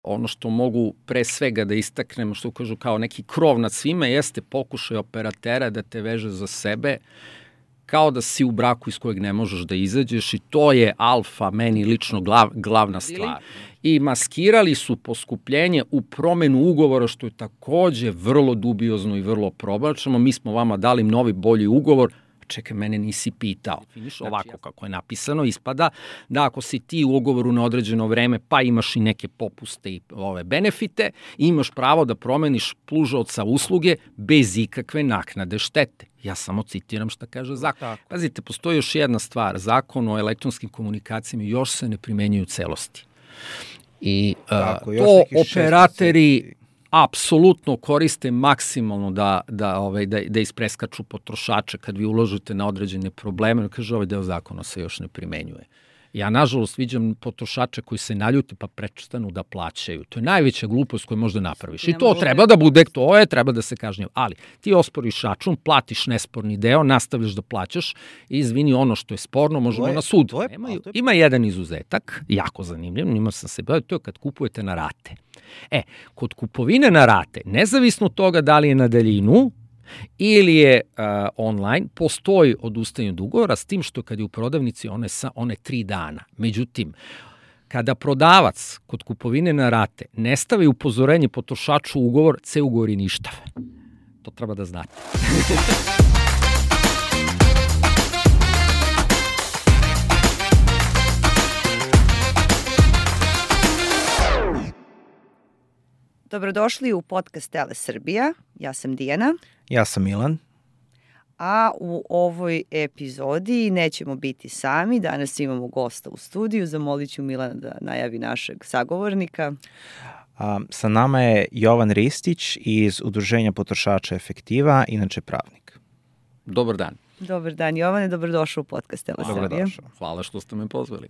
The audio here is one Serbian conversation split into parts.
Ono što mogu pre svega da istaknemo, što kažu kao neki krov nad svima, jeste pokušaj operatera da te veže za sebe, kao da si u braku iz kojeg ne možeš da izađeš, i to je alfa, meni lično glavna stvar. I maskirali su poskupljenje u promenu ugovora, što je takođe vrlo dubiozno i vrlo problematično. Mi smo vama dali novi, bolji ugovor. Čekaj, mene nisi pitao. Ovako kako je napisano, ispada da ako si ti u ugovoru na određeno vreme, pa imaš i neke popuste i benefite, imaš pravo da promeniš pružaoca usluge bez ikakve naknade štete. Ja samo citiram šta kaže zakon. Pazite, postoji još jedna stvar. Zakon o elektronskim komunikacijama još se ne primenjuje u celosti. I to operateri apsolutno koriste maksimalno da ispreskaču potrošače kad vi uložite na određene probleme. Kaže, ovaj deo zakona se još ne primenjuje. Ja, nažalost, viđam potrošače koji se naljute pa prestanu da plaćaju. To je najveća glupost koju možda napraviš. I to treba da bude, treba da se kažnjava. Ali ti osporiš račun, platiš nesporni deo, nastavljaš da plaćaš i izvini, ono što je sporno, možemo na sud. Ima jedan izuzetak, jako zanimljiv, imao sam se bavio, to je kad kupujete na rate. Kod kupovine na rate, nezavisno od toga da li je na daljinu ili je online, postoji odustajanje od ugovora, s tim što kad je u prodavnici one 3 dana. Međutim, kada prodavac kod kupovine na rate ne stavi upozorenje potrošaču u ugovor, ceo ugovor je ništav. To treba da znate. Dobrodošli u podcast Tele Srbija. Ja sam Dijana. Ja sam Milan. A u ovoj epizodi nećemo biti sami. Danas imamo gosta u studiju. Zamolit ću Milana da najavi našeg sagovornika. Sa nama je Jovan Ristić iz Udruženja potrošača Efektiva, inače pravnik. Dobar dan. Dobar dan, Jovane. Dobrodošao u podcast Tele Srbija. Dobrodošao. Hvala što ste me pozvali.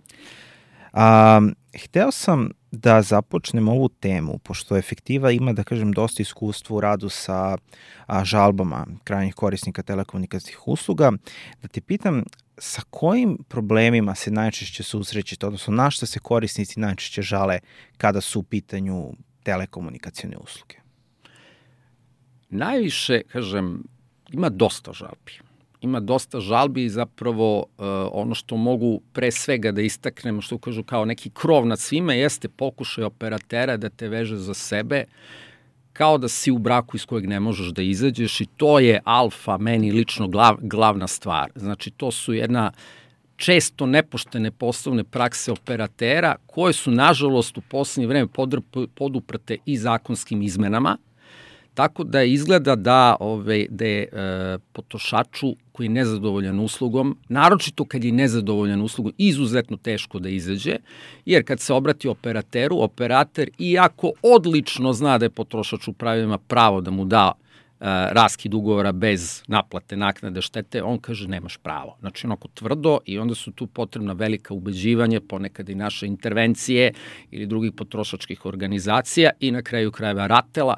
Hteo sam da započnem ovu temu, pošto Efektiva ima, da kažem, dosta iskustva u radu sa žalbama krajnjih korisnika telekomunikacijskih usluga, da te pitam sa kojim problemima se najčešće susrećete, odnosno na šta se korisnici najčešće žale kada su u pitanju telekomunikacijne usluge? Najviše, kažem, ima dosta žalbi. Ima dosta žalbi i zapravo ono što mogu pre svega da istaknemo, što kažu kao neki krov nad svima, jeste pokušaj operatera da te veže za sebe, kao da si u braku iz kojeg ne možeš da izađeš, i to je alfa, meni lično glavna stvar. Znači, to su jedna često nepoštene poslovne prakse operatera koje su, nažalost, u poslednje vreme poduprte i zakonskim izmenama, tako da izgleda da je potrošaču koji je nezadovoljan uslugom, naročito kad je nezadovoljan uslugom, izuzetno teško da izađe, jer kad se obrati operateru, operater, iako odlično zna da je potrošač u pravilima pravo da mu da raskid ugovora bez naplate naknade štete, on kaže nemaš pravo. Znači, onako tvrdo, i onda su tu potrebna velika ubeđivanja, ponekad i naše intervencije ili drugih potrošačkih organizacija i na kraju krajeva RATEL-a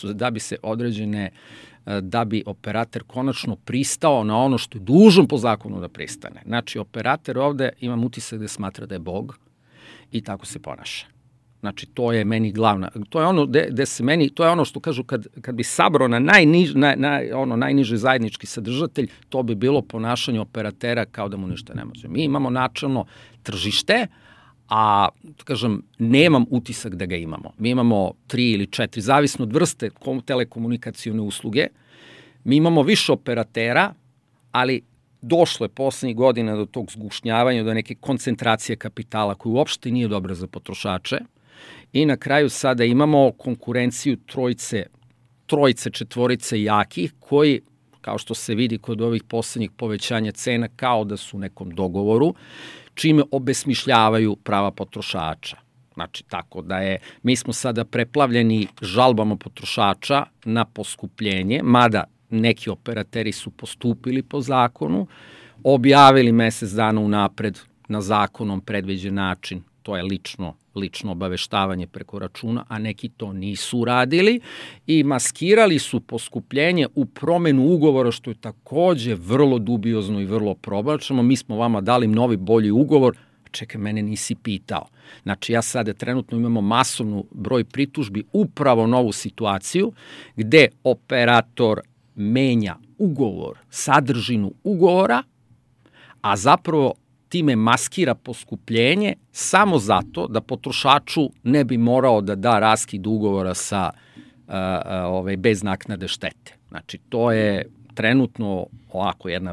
da bi operater konačno pristao na ono što je dužan po zakonu da pristane. Znači, operater ovde, imam utisak da smatra da je Bog i tako se ponaša. Znači, to je meni glavna, to je ono to je ono što kažu kad bi sabrao na najniži zajednički sadržatelj, to bi bilo ponašanje operatera kao da mu ništa ne može. Mi imamo načelno tržište, a, kažem, nemam utisak da ga imamo. Mi imamo 3 ili 4, zavisno od vrste telekomunikacijone usluge. Mi imamo više operatera, ali došlo je poslednjih godina do tog zgušnjavanja, do neke koncentracije kapitala koja uopšte nije dobra za potrošače. I na kraju sada imamo konkurenciju trojice, četvorice jakih koji, kao što se vidi kod ovih poslednjih povećanja cena, kao da su u nekom dogovoru, čime obesmišljavaju prava potrošača. Znači, tako da mi smo sada preplavljeni žalbama potrošača na poskupljenje, mada neki operateri su postupili po zakonu, objavili mesec dana unapred na zakonom predviđen način, to je lično obaveštavanje preko računa, a neki to nisu uradili i maskirali su poskupljenje u promenu ugovora, što je takođe vrlo dubiozno i vrlo problematično. Mi smo vama dali novi, bolji ugovor. čekaj, mene nisi pitao. Znači, ja sada trenutno imamo masovnu broj pritužbi upravo na ovu situaciju gde operator menja ugovor, sadržinu ugovora, a zapravo time maskira poskupljenje samo zato da potrošaču ne bi morao da da raskid ugovora sa bez naknade štete. Znači, to je trenutno ovako jedna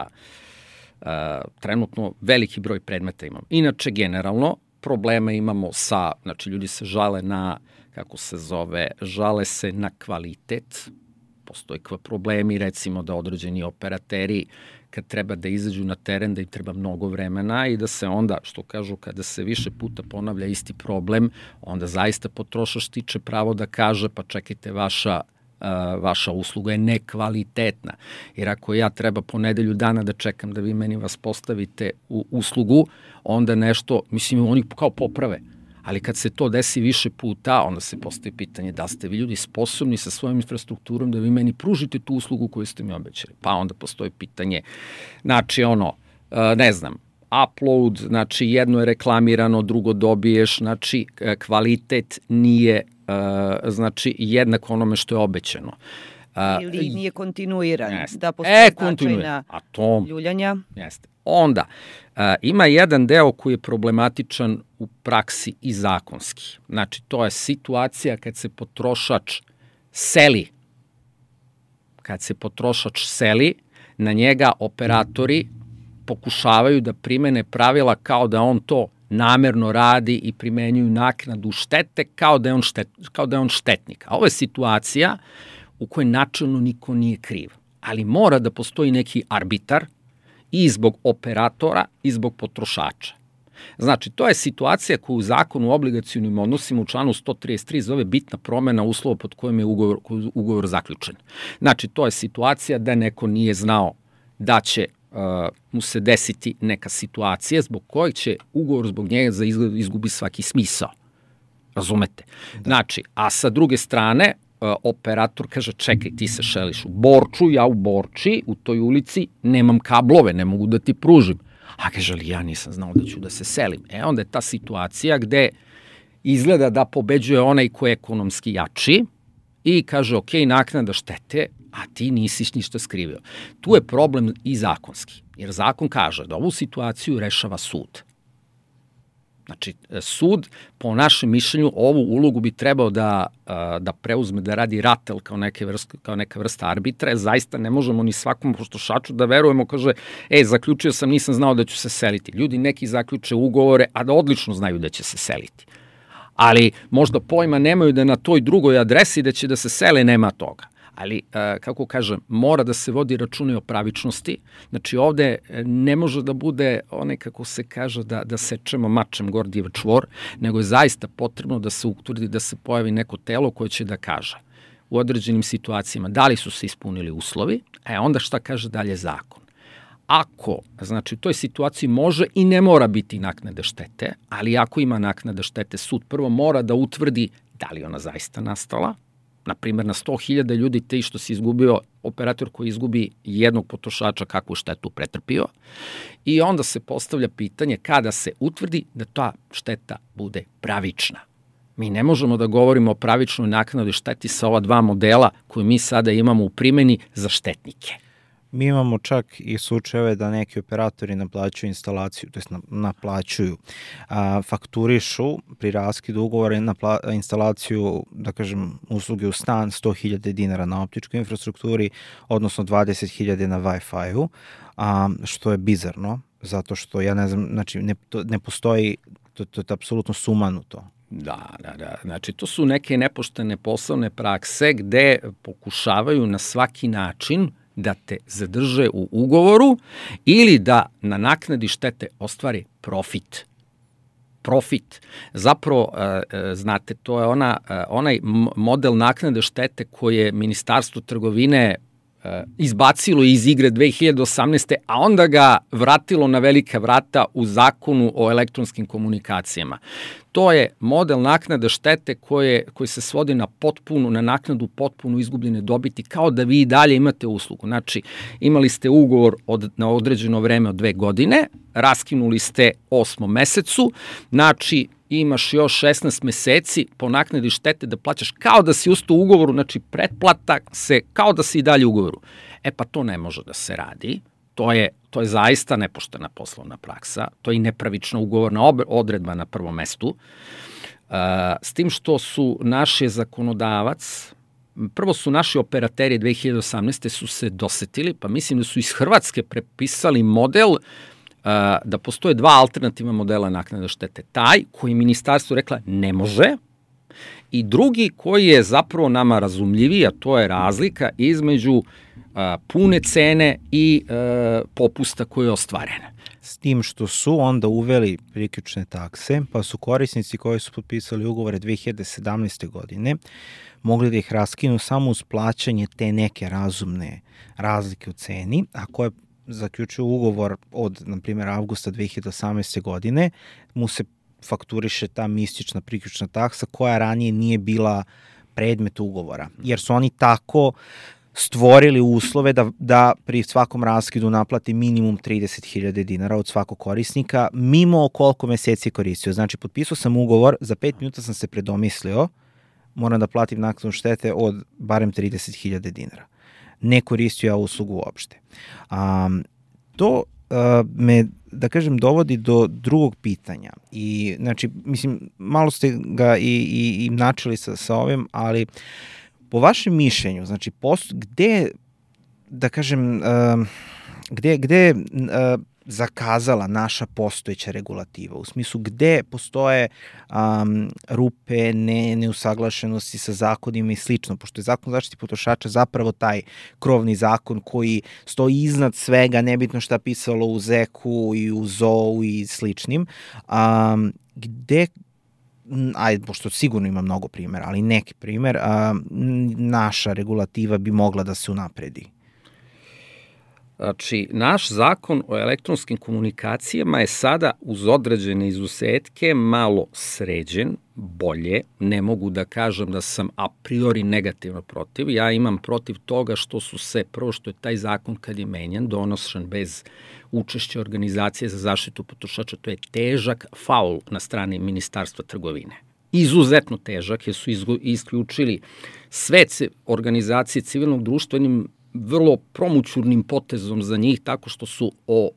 trenutno veliki broj predmeta imamo. Inače, generalno, probleme imamo sa, znači, ljudi se žale na, žale se na kvalitet. Postoje problemi, recimo, da određeni operateri, kad treba da izađu na teren, da im treba mnogo vremena i da se onda, što kažu, kada se više puta ponavlja isti problem, onda zaista potrošač stiče pravo da kaže, pa čekajte, vaša usluga je nekvalitetna. Jer ako ja treba po nedelju dana da čekam da vi meni vas postavite u uslugu, onda nešto, mislim, oni kao poprave. Ali kad se to desi više puta, onda se postavi pitanje da ste vi ljudi sposobni sa svojom infrastrukturom da vi meni pružite tu uslugu koju ste mi obećali. Pa onda postoji pitanje, znači ne znam, upload, znači jedno je reklamirano, drugo dobiješ, znači kvalitet nije znači jednak onome što je obećano. Ili nije kontinuiran, jeste. Da postoje značajna ljuljanja. Jeste. Onda, ima jedan deo koji je problematičan u praksi i zakonski. Znači, to je situacija kad se potrošač seli. Kad se potrošač seli, na njega operatori pokušavaju da primene pravila kao da on to namerno radi i primenjuju naknadu štete kao da je on štetnik. A ovo je situacija u kojoj načelno niko nije kriv. Ali mora da postoji neki arbitar i zbog operatora i zbog potrošača. Znači, to je situacija koju u zakonu o obligacionim odnosima u članu 133 zove bitna promena uslova pod kojim je ugovor zaključen. Znači, to je situacija da neko nije znao da će mu se desiti neka situacija zbog kojeg će ugovor zbog njega izgubi svaki smisao. Razumete? Znači, a sa druge strane, operator kaže, čekaj, ti se šeliš u Borču, ja u Borči, u toj ulici nemam kablove, ne mogu da ti pružim. A kaže, ali ja nisam znao da ću da se selim. Onda je ta situacija gde izgleda da pobeđuje onaj ko je ekonomski jači i kaže, ok, naknada štete, a ti nisi ništa skrivio. Tu je problem i zakonski, jer zakon kaže da ovu situaciju rešava sud. Znači, sud, po našem mišljenju, ovu ulogu bi trebao da preuzme, da radi RATEL kao neka vrsta arbitra. Zaista ne možemo ni svakom potrošaču da verujemo, kaže, zaključio sam, nisam znao da ću se seliti. Ljudi neki zaključe ugovore, a da odlično znaju da će se seliti. Ali možda pojma nemaju da na toj drugoj adresi da će da se sele, nema toga. Ali, kako kažem, mora da se vodi računa o pravičnosti. Znači, ovde ne može da bude onaj, kako se kaže, da sečemo mačem Gordijev čvor, nego je zaista potrebno da se utvrdi, da se pojavi neko telo koje će da kaže u određenim situacijama da li su se ispunili uslovi, onda šta kaže dalje zakon. Ako, znači, u toj situaciji može i ne mora biti naknade štete, ali ako ima naknade štete, sud prvo mora da utvrdi da li ona zaista nastala. Na primjer, na 100.000 ljudi te što si izgubio, operator koji izgubi jednog potrošača, kakvu štetu pretrpio. I onda se postavlja pitanje kada se utvrdi da ta šteta bude pravična. Mi ne možemo da govorimo o pravičnoj naknadi šteti sa ova dva modela koje mi sada imamo u primjeni za štetnike. Mi imamo čak i slučajeve da neki operatori naplaćuju instalaciju, to jest naplaćuju, fakturišu pri raskidu ugovora instalaciju, da kažem, usluge u stan 100.000 dinara na optičkoj infrastrukturi, odnosno 20.000 na Wi-Fi-u, što je bizarno, zato što ja ne znam, znači ne postoji, to je apsolutno sumanuto. Da. Znači, to su neke nepoštene poslovne prakse gde pokušavaju na svaki način da te zadrže u ugovoru ili da na naknadi štete ostvari profit. Zapravo, znate, to je onaj model naknade štete koje Ministarstvo trgovine izbacilo iz igre 2018. a onda ga vratilo na velika vrata u zakonu o elektronskim komunikacijama. To je model naknade štete koji se svodi na naknadu potpuno izgubljene dobiti, kao da vi i dalje imate uslugu. Znači, imali ste ugovor na određeno vreme od 2 godine, raskinuli ste 8. mesecu, znači imaš još 16 meseci po naknadi štete da plaćaš kao da si ustao u ugovoru, znači pretplata se kao da si i dalje u ugovoru. Pa to ne može da se radi. To je zaista nepoštena poslovna praksa, to je i nepravična ugovorna odredba na prvom mestu, s tim što su naši zakonodavac, prvo su naši operateri 2018. su se dosetili, pa mislim da su iz Hrvatske prepisali model da postoje 2 alternativna modela naknade štete. Taj koji ministarstvo rekla ne može, i drugi koji je zapravo nama razumljiviji, a to je razlika između pune cene i popusta koji je ostvaren. S tim što su onda uveli priključne takse, pa su korisnici koji su potpisali ugovore 2017. godine mogli da ih raskinu samo uz plaćanje te neke razumne razlike u ceni, a koje zaključuju ugovor od, na primjer, avgusta 2018. godine, mu se fakturiše ta mistična priključna taksa koja ranije nije bila predmet ugovora, jer su oni tako stvorili uslove da pri svakom raskidu naplati minimum 30.000 dinara od svakog korisnika, mimo koliko meseci je koristio. Znači, potpisao sam ugovor, za 5 minuta sam se predomislio, moram da platim naknadu štete od barem 30.000 dinara. Ne koristio ja uslugu uopšte. To me, da kažem, dovodi do drugog pitanja. I, znači, mislim, malo ste ga i načeli sa ovim, ali po vašem mišljenju, znači, gde, da kažem, gde zakazala naša postojeća regulativa? U smislu, gde postoje rupe, neusaglašenosti sa zakonima i slično, pošto je Zakon o zaštiti potrošača zapravo taj krovni zakon koji stoji iznad svega, nebitno šta pisalo u ZEK-u i u ZOO i sličnim. Gde, pošto sigurno ima mnogo primjera, ali neki primjer, naša regulativa bi mogla da se unapredi? Znači, naš zakon o elektronskim komunikacijama je sada uz određene izuzetke malo sređen, bolje. Ne mogu da kažem da sam a priori negativno protiv. Ja imam protiv toga što je taj zakon kad je menjan, donošen bez učešća organizacije za zaštitu potrošača. To je težak faul na strani Ministarstva trgovine. Izuzetno težak, jer su isključili sve organizacije civilnog društva jednim vrlo promućurnim potezom za njih, tako što su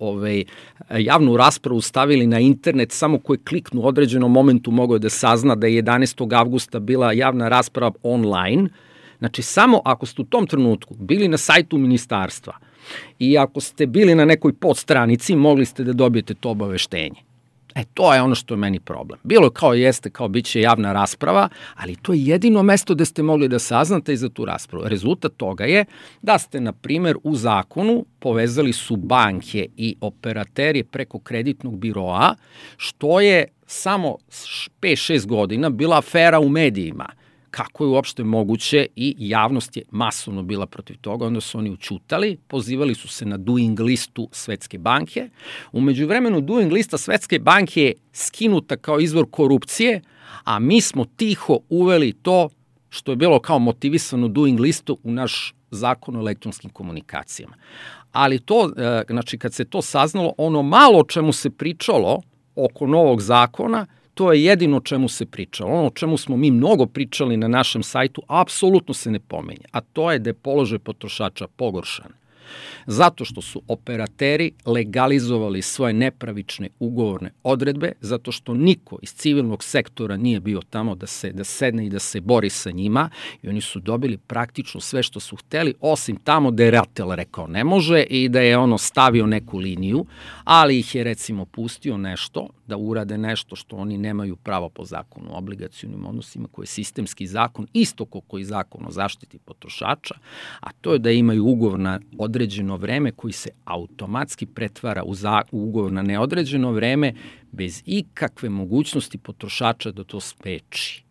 javnu raspravu stavili na internet, samo koji kliknu u određenom momentu mogao da sazna da je 11. avgusta bila javna rasprava online. Znači, samo ako ste u tom trenutku bili na sajtu ministarstva i ako ste bili na nekoj podstranici, mogli ste da dobijete to obaveštenje. To je ono što je meni problem. Bilo je kao bit će javna rasprava, ali to je jedino mesto gde ste mogli da saznate i za tu raspravu. Rezultat toga je da ste, na primjer, u zakonu povezali su banke i operateri preko kreditnog biroa, što je samo 5-6 godina bila afera u medijima. Kako je uopšte moguće, i javnost je masovno bila protiv toga, onda su oni ućutali, pozivali su se na doing listu Svetske banke. U međuvremenu doing lista Svetske banke je skinuta kao izvor korupcije, a mi smo tiho uveli to što je bilo kao motivisano doing listu u naš zakon o elektronskim komunikacijama. Ali to, znači, kad se to saznalo, ono malo o čemu se pričalo oko novog zakona, to je jedino o čemu se pričalo. Ono o čemu smo mi mnogo pričali na našem sajtu, apsolutno se ne pomenja, a to je da je položaj potrošača pogoršan. Zato što su operateri legalizovali svoje nepravične ugovorne odredbe, zato što niko iz civilnog sektora nije bio tamo da sedne i da se bori sa njima, i oni su dobili praktično sve što su hteli, osim tamo da je RATEL rekao ne može i da je stavio neku liniju, ali ih je, recimo, pustio nešto, da urade nešto što oni nemaju pravo po zakonu o obligacionim odnosima, koji je sistemski zakon, isto kako i zakon o zaštiti potrošača, a to je da imaju ugovor na određeno vreme koji se automatski pretvara u ugovor na neodređeno vreme bez ikakve mogućnosti potrošača da to spreči.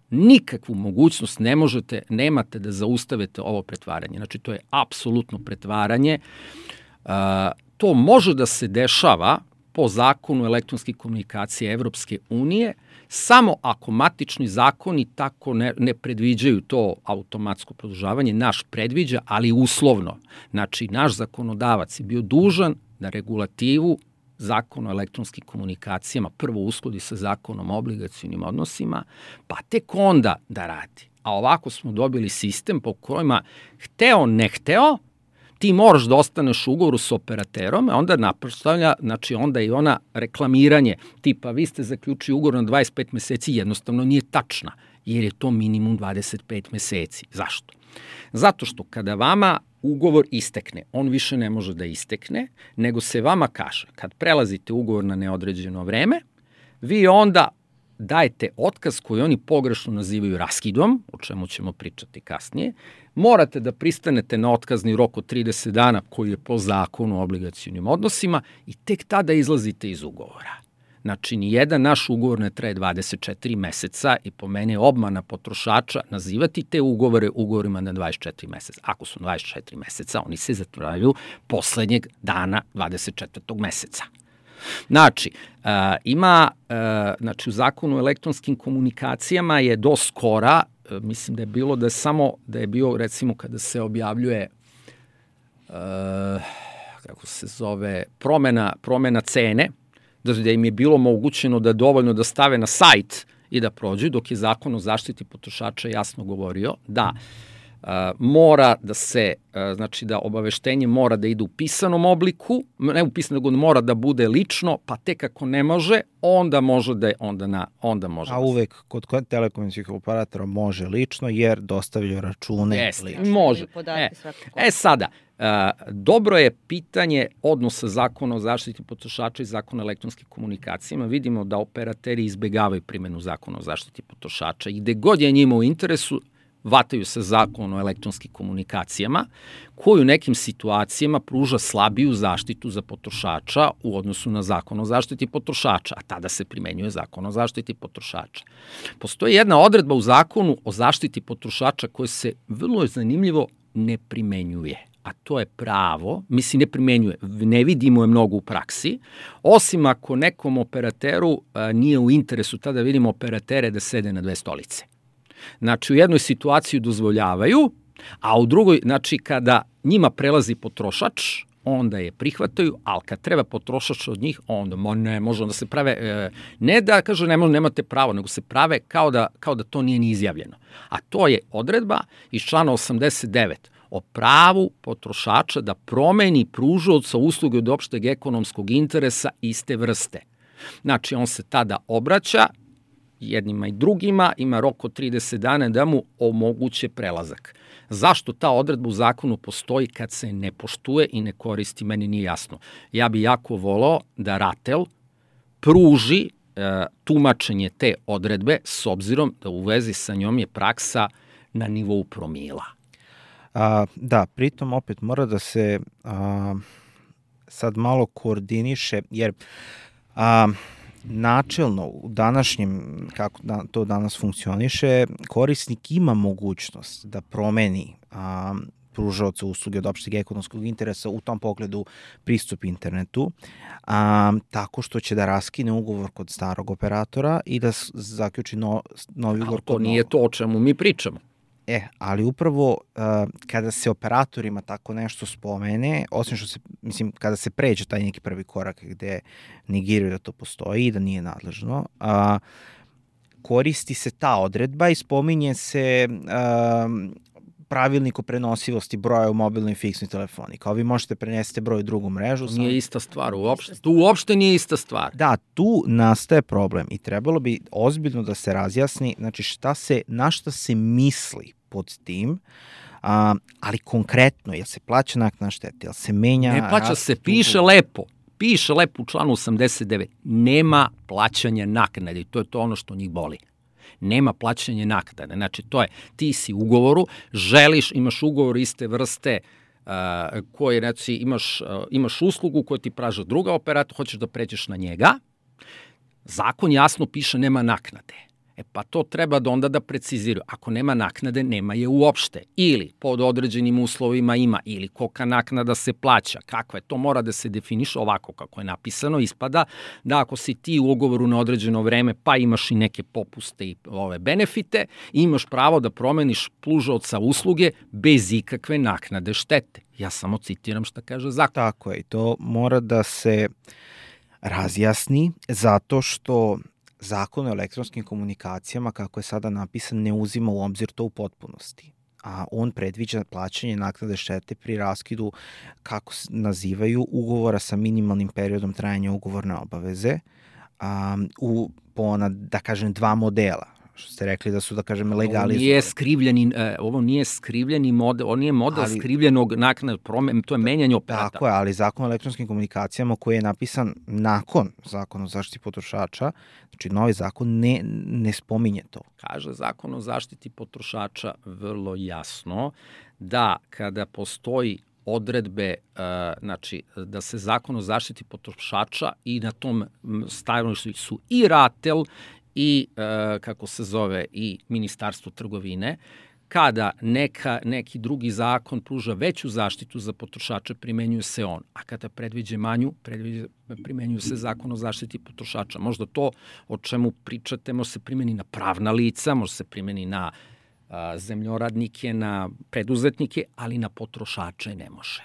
nikakvu mogućnost nemate da zaustavite ovo pretvaranje. Znači, to je apsolutno pretvaranje. To može da se dešava po zakonu elektronske komunikacije Evropske unije, samo ako matični zakoni tako ne predviđaju to automatsko produžavanje. Naš predviđa, ali uslovno. Znači, naš zakonodavac je bio dužan da regulativu Zakon o elektronskim komunikacijama prvo uskladi sa Zakonom o obligacionim odnosima, pa tek onda da radi. A ovako smo dobili sistem po kojima hteo, ne hteo, ti moraš da ostaneš u ugovoru s operaterom, a onda napostavlja, znači onda i ona reklamiranje, tipa vi ste zaključili ugovor na 25 meseci, jednostavno nije tačna, jer je to minimum 25 meseci. Zašto? Zato što kada vama ugovor istekne, on više ne može da istekne, nego se vama kaže, kad prelazite ugovor na neodređeno vreme, vi onda dajete otkaz koji oni pogrešno nazivaju raskidom, o čemu ćemo pričati kasnije, morate da pristanete na otkazni rok od 30 dana koji je po zakonu o obligacionim odnosima i tek tada izlazite iz ugovora. Znači, nijedan naš ugovor ne traje 24 meseca i po mene je obmana potrošača nazivati te ugovore ugovorima na 24 meseca. Ako su 24 meseca, oni se zatvaraju poslednjeg dana 24. meseca. Znači, u zakonu o elektronskim komunikacijama je do skora, mislim da je bilo da je bio recimo kada se objavljuje kako se zove promena cene, da im je bilo omogućeno da je dovoljno da stave na sajt i da prođu, dok je zakon o zaštiti potrošača jasno govorio da mora da se, znači da obaveštenje mora da ide u pisanom obliku, ne u pisanom, nego mora da bude lično, pa tek ako ne može, onda može da je, onda može. A uvek kod telekomunikacijskih operatora može lično, jer dostavljaju račune lično. Može. Sada, dobro je pitanje odnosa zakona o zaštiti potrošača i zakona o elektronskim komunikacijama. Vidimo da operateri izbegavaju primjenu zakona o zaštiti potrošača i gde god je njima u interesu, vataju se zakon o elektronskim komunikacijama, koji u nekim situacijama pruža slabiju zaštitu za potrošača u odnosu na zakon o zaštiti potrošača, a tada se primenjuje zakon o zaštiti potrošača. Postoji jedna odredba u zakonu o zaštiti potrošača koja se vrlo zanimljivo ne primenjuje, a to je pravo, ne primenjuje, ne vidimo je mnogo u praksi, osim ako nekom operateru nije u interesu, tada vidimo operatere da sede na dve stolice. Znači, u jednoj situaciji dozvoljavaju, a u drugoj, znači, kada njima prelazi potrošač, onda je prihvataju, ali kad treba potrošač od njih, onda ne može, onda se prave, ne da kaže nemate pravo, nego se prave kao da to nije ni izjavljeno. A to je odredba iz člana 89 o pravu potrošača da promeni pružaoca usluge od opšteg ekonomskog interesa iste vrste. Znači, on se tada obraća jednima i drugima, ima rok od 30 dana da mu omoguće prelazak. Zašto ta odredba u zakonu postoji kad se ne poštuje i ne koristi, meni nije jasno. Ja bi jako volao da RATEL pruži tumačenje te odredbe, s obzirom da u vezi sa njom je praksa na nivou promila. Da, pritom opet mora da se sad malo koordiniše, jer načelno u današnjem, kako to danas funkcioniše, korisnik ima mogućnost da promeni pružaoca usluge od opšteg ekonomskog interesa, u tom pogledu pristup internetu, tako što će da raskine ugovor kod starog operatora i da zaključi novi ugovor kod novog. To nije to o čemu mi pričamo. Ali upravo kada se operatorima tako nešto spomene, osim što se, kada se pređe taj neki prvi korak gde negiraju da to postoji i da nije nadležno, koristi se ta odredba i spominje se pravilnik o prenosivosti broja u mobilnoj i fiksnoj telefoniji. Kao vi možete prenesete broj u drugu mrežu. Nije ista stvar, tu uopšte nije ista stvar. Da, tu nastaje problem i trebalo bi ozbiljno da se razjasni, znači na šta se misli pod tim, ali konkretno, jel se plaća naknada štete, jel se menja... Ne plaća se, piše lepo u članu 89, nema plaćanja naknade i to je to ono što njih boli. Nema plaćanja naknade, znači to je, ti si u ugovoru, imaš ugovor iste vrste, koji, znači, imaš uslugu koju ti praža druga operator, hoćeš da pređeš na njega, zakon jasno piše nema naknade. Pa to treba da onda da preciziraju. Ako nema naknade, nema je uopšte. Ili pod određenim uslovima ima, ili kolika naknada se plaća. Kakva je? To mora da se definiše ovako kako je napisano. Ispada da ako si ti u ugovoru na određeno vreme, pa imaš i neke popuste i benefite, imaš pravo da promeniš pružaoca usluge bez ikakve naknade štete. Ja samo citiram šta kaže zakon. Tako je, i to mora da se razjasni zato što Zakon o elektronskim komunikacijama, kako je sada napisan, ne uzima u obzir to u potpunosti. A on predviđa plaćanje naknade štete pri raskidu, kako nazivaju, ugovora sa minimalnim periodom trajanja ugovorne obaveze po, da kažem, 2 modela. Što ste rekli da su, da kažem, legalizovani. Ovo nije skrivljeni model, ovo nije model skrivljenog naknade, to je menjanje operatora. Tako je, ali Zakon o elektronskim komunikacijama koji je napisan nakon Zakona o zaštiti potrošača, znači novi zakon ne spominje to. Kaže Zakon o zaštiti potrošača vrlo jasno da kada postoji odredbe, znači da se Zakon o zaštiti potrošača i na tom stanovištu su i RATEL i, kako se zove, i Ministarstvo trgovine, kada neki drugi zakon pruža veću zaštitu za potrošače, primenjuje se on, a kada predviđe manju, primenjuje se Zakon o zaštiti potrošača. Možda to o čemu pričate može se primeni na pravna lica, može se primeni na zemljoradnike, na preduzetnike, ali na potrošače ne može.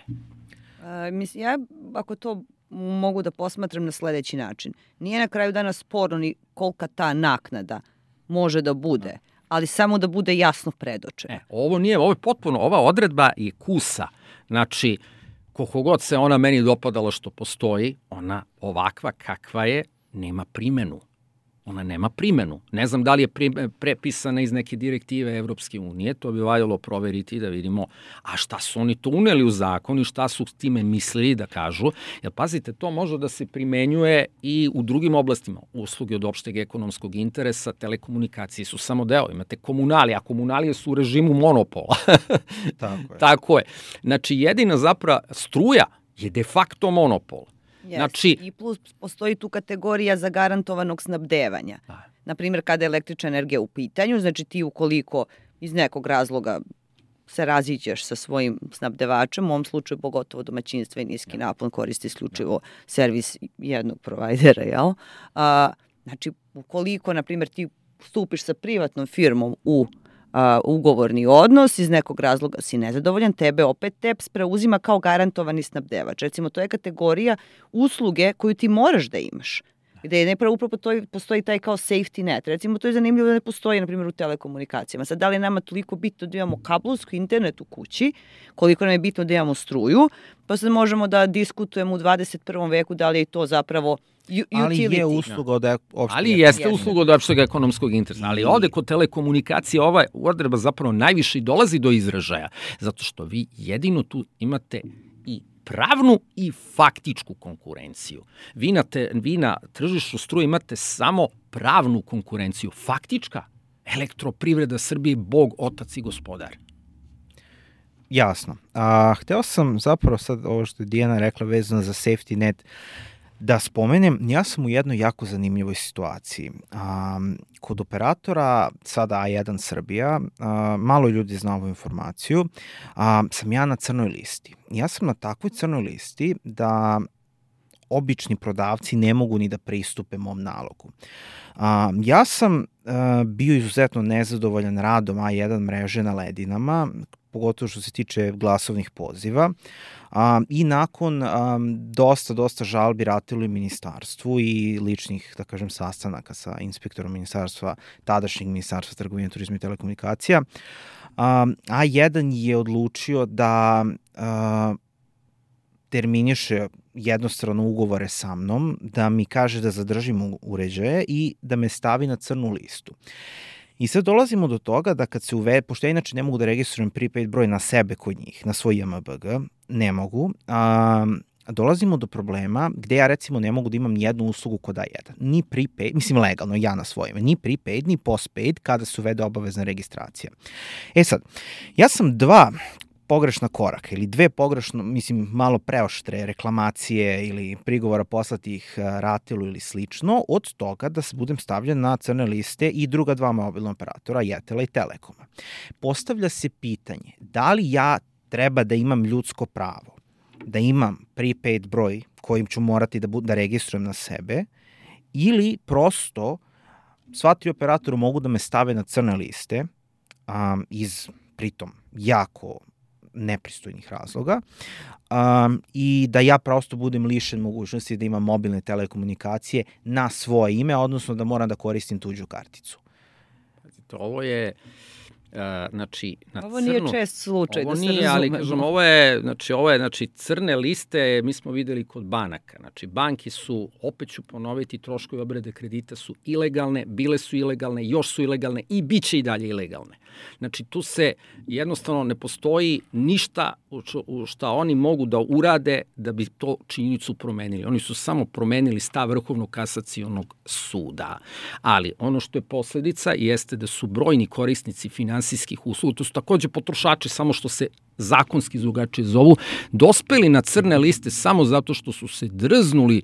Mislim, ja ako to mogu da posmatram na sledeći način. Nije na kraju dana sporno ni kolika ta naknada može da bude, ali samo da bude jasno predočeno. Ovo je potpuno, ova odredba je kusa. Znači, koliko god se ona meni dopadala što postoji, ona ovakva kakva je, nema primenu. Ona nema primenu. Ne znam da li je prepisana iz neke direktive Evropske unije, to bi valjalo proveriti da vidimo, a šta su oni to uneli u zakon i šta su s time mislili da kažu. Jer pazite, to može da se primenjuje i u drugim oblastima. Usluge od opšteg ekonomskog interesa, telekomunikacije su samo deo. Imate komunalije, a komunalije su u režimu monopola. Tako je. Znači, jedina zapravo struja je de facto monopol. Znači, i plus postoji tu kategorija zagarantovanog snabdevanja. Naprimjer, kada je električna energija u pitanju, znači ti ukoliko iz nekog razloga se raziđeš sa svojim snabdevačem, u ovom slučaju pogotovo domaćinstva i niski napon koristi isključivo servis jednog provajdera, jel? Znači, ukoliko, na primjer, ti stupiš sa privatnom firmom u ugovorni odnos, iz nekog razloga si nezadovoljan, tebe opet TEPS preuzima kao garantovani snabdevač. Recimo, to je kategorija usluge koju ti moraš da imaš, gde je upravo postoji taj kao safety net. Recimo, to je zanimljivo da ne postoji, na primjer, u telekomunikacijama. Sad, da li je nama toliko bitno da imamo kablovski internet u kući, koliko nam je bitno da imamo struju, pa sad možemo da diskutujemo u 21. veku da li je to zapravo ali je usluga od opšteg. Ali jeste usluga od opšteg ekonomskog interesa. Ali ovde kod telekomunikacije ova odredba zapravo najviše dolazi do izražaja. Zato što vi jedino tu imate i pravnu i faktičku konkurenciju. Vi na tržištu struje imate samo pravnu konkurenciju. Faktička, Elektroprivreda Srbije, bog, otac i gospodar. Jasno. Hteo sam zapravo sad ovo što je Dijana rekla vezano za safety net da spomenem, ja sam u jednoj jako zanimljivoj situaciji. Kod operatora, sada A1 Srbija, malo ljudi zna ovu informaciju, sam ja na crnoj listi. Ja sam na takvoj crnoj listi da obični prodavci ne mogu ni da pristupe mom nalogu. Ja sam bio izuzetno nezadovoljan radom A1 mreže na Ledinama, pogotovo što se tiče glasovnih poziva. I nakon dosta žalbi RATEL-u i ministarstvu i ličnih, da kažem, sastanaka sa inspektorom ministarstva, tadašnjeg ministarstva trgovine, turizma i telekomunikacija, A1 je odlučio da terminiše jednostrano ugovore sa mnom, da mi kaže da zadržim uređaje i da me stavi na crnu listu. I sad dolazimo do toga da kad se pošto ja inače ne mogu da registrujem prepaid broj na sebe kod njih, na svoj JMBG, ne mogu, dolazimo do problema gde ja recimo ne mogu da imam nijednu uslugu kod A1. Ni prepaid, mislim legalno, ja na svojime, ni prepaid, ni postpaid kada se uvede obavezna registracija. Sad, ja sam 2 pogrešna koraka ili dve pogrešno, mislim, malo preoštre reklamacije ili prigovora poslatih RATEL-u ili slično, od toga da se budem stavljen na crne liste i druga dva mobilna operatora, Jetela i Telekoma. Postavlja se pitanje, da li ja treba da imam ljudsko pravo, da imam prepaid broj kojim ću morati da registrujem na sebe, ili prosto sva tri operatora mogu da me stave na crne liste iz, pritom, jako nepristojnih razloga i da ja prosto budem lišen mogućnosti da imam mobilne telekomunikacije na svoje ime, odnosno da moram da koristim tuđu karticu. Ovo je, znači, na ovo nije čest slučaj, da se razumemo. Ovo nije, ali kažem, ovo je, crne liste, mi smo videli kod banaka. Znači, banke su, opet ću ponoviti, troškovi obrade kredita su ilegalne, bile su ilegalne, još su ilegalne i bit će i dalje ilegalne. Znači, tu se jednostavno ne postoji ništa šta oni mogu da urade da bi to činjenicu promenili. Oni su samo promenili stav Vrhovnog kasacionog suda. Ali ono što je posledica jeste da su brojni korisnici finansijskih usluga, to su takođe potrošači, samo što se zakonski drugačije zovu, dospeli na crne liste samo zato što su se drznuli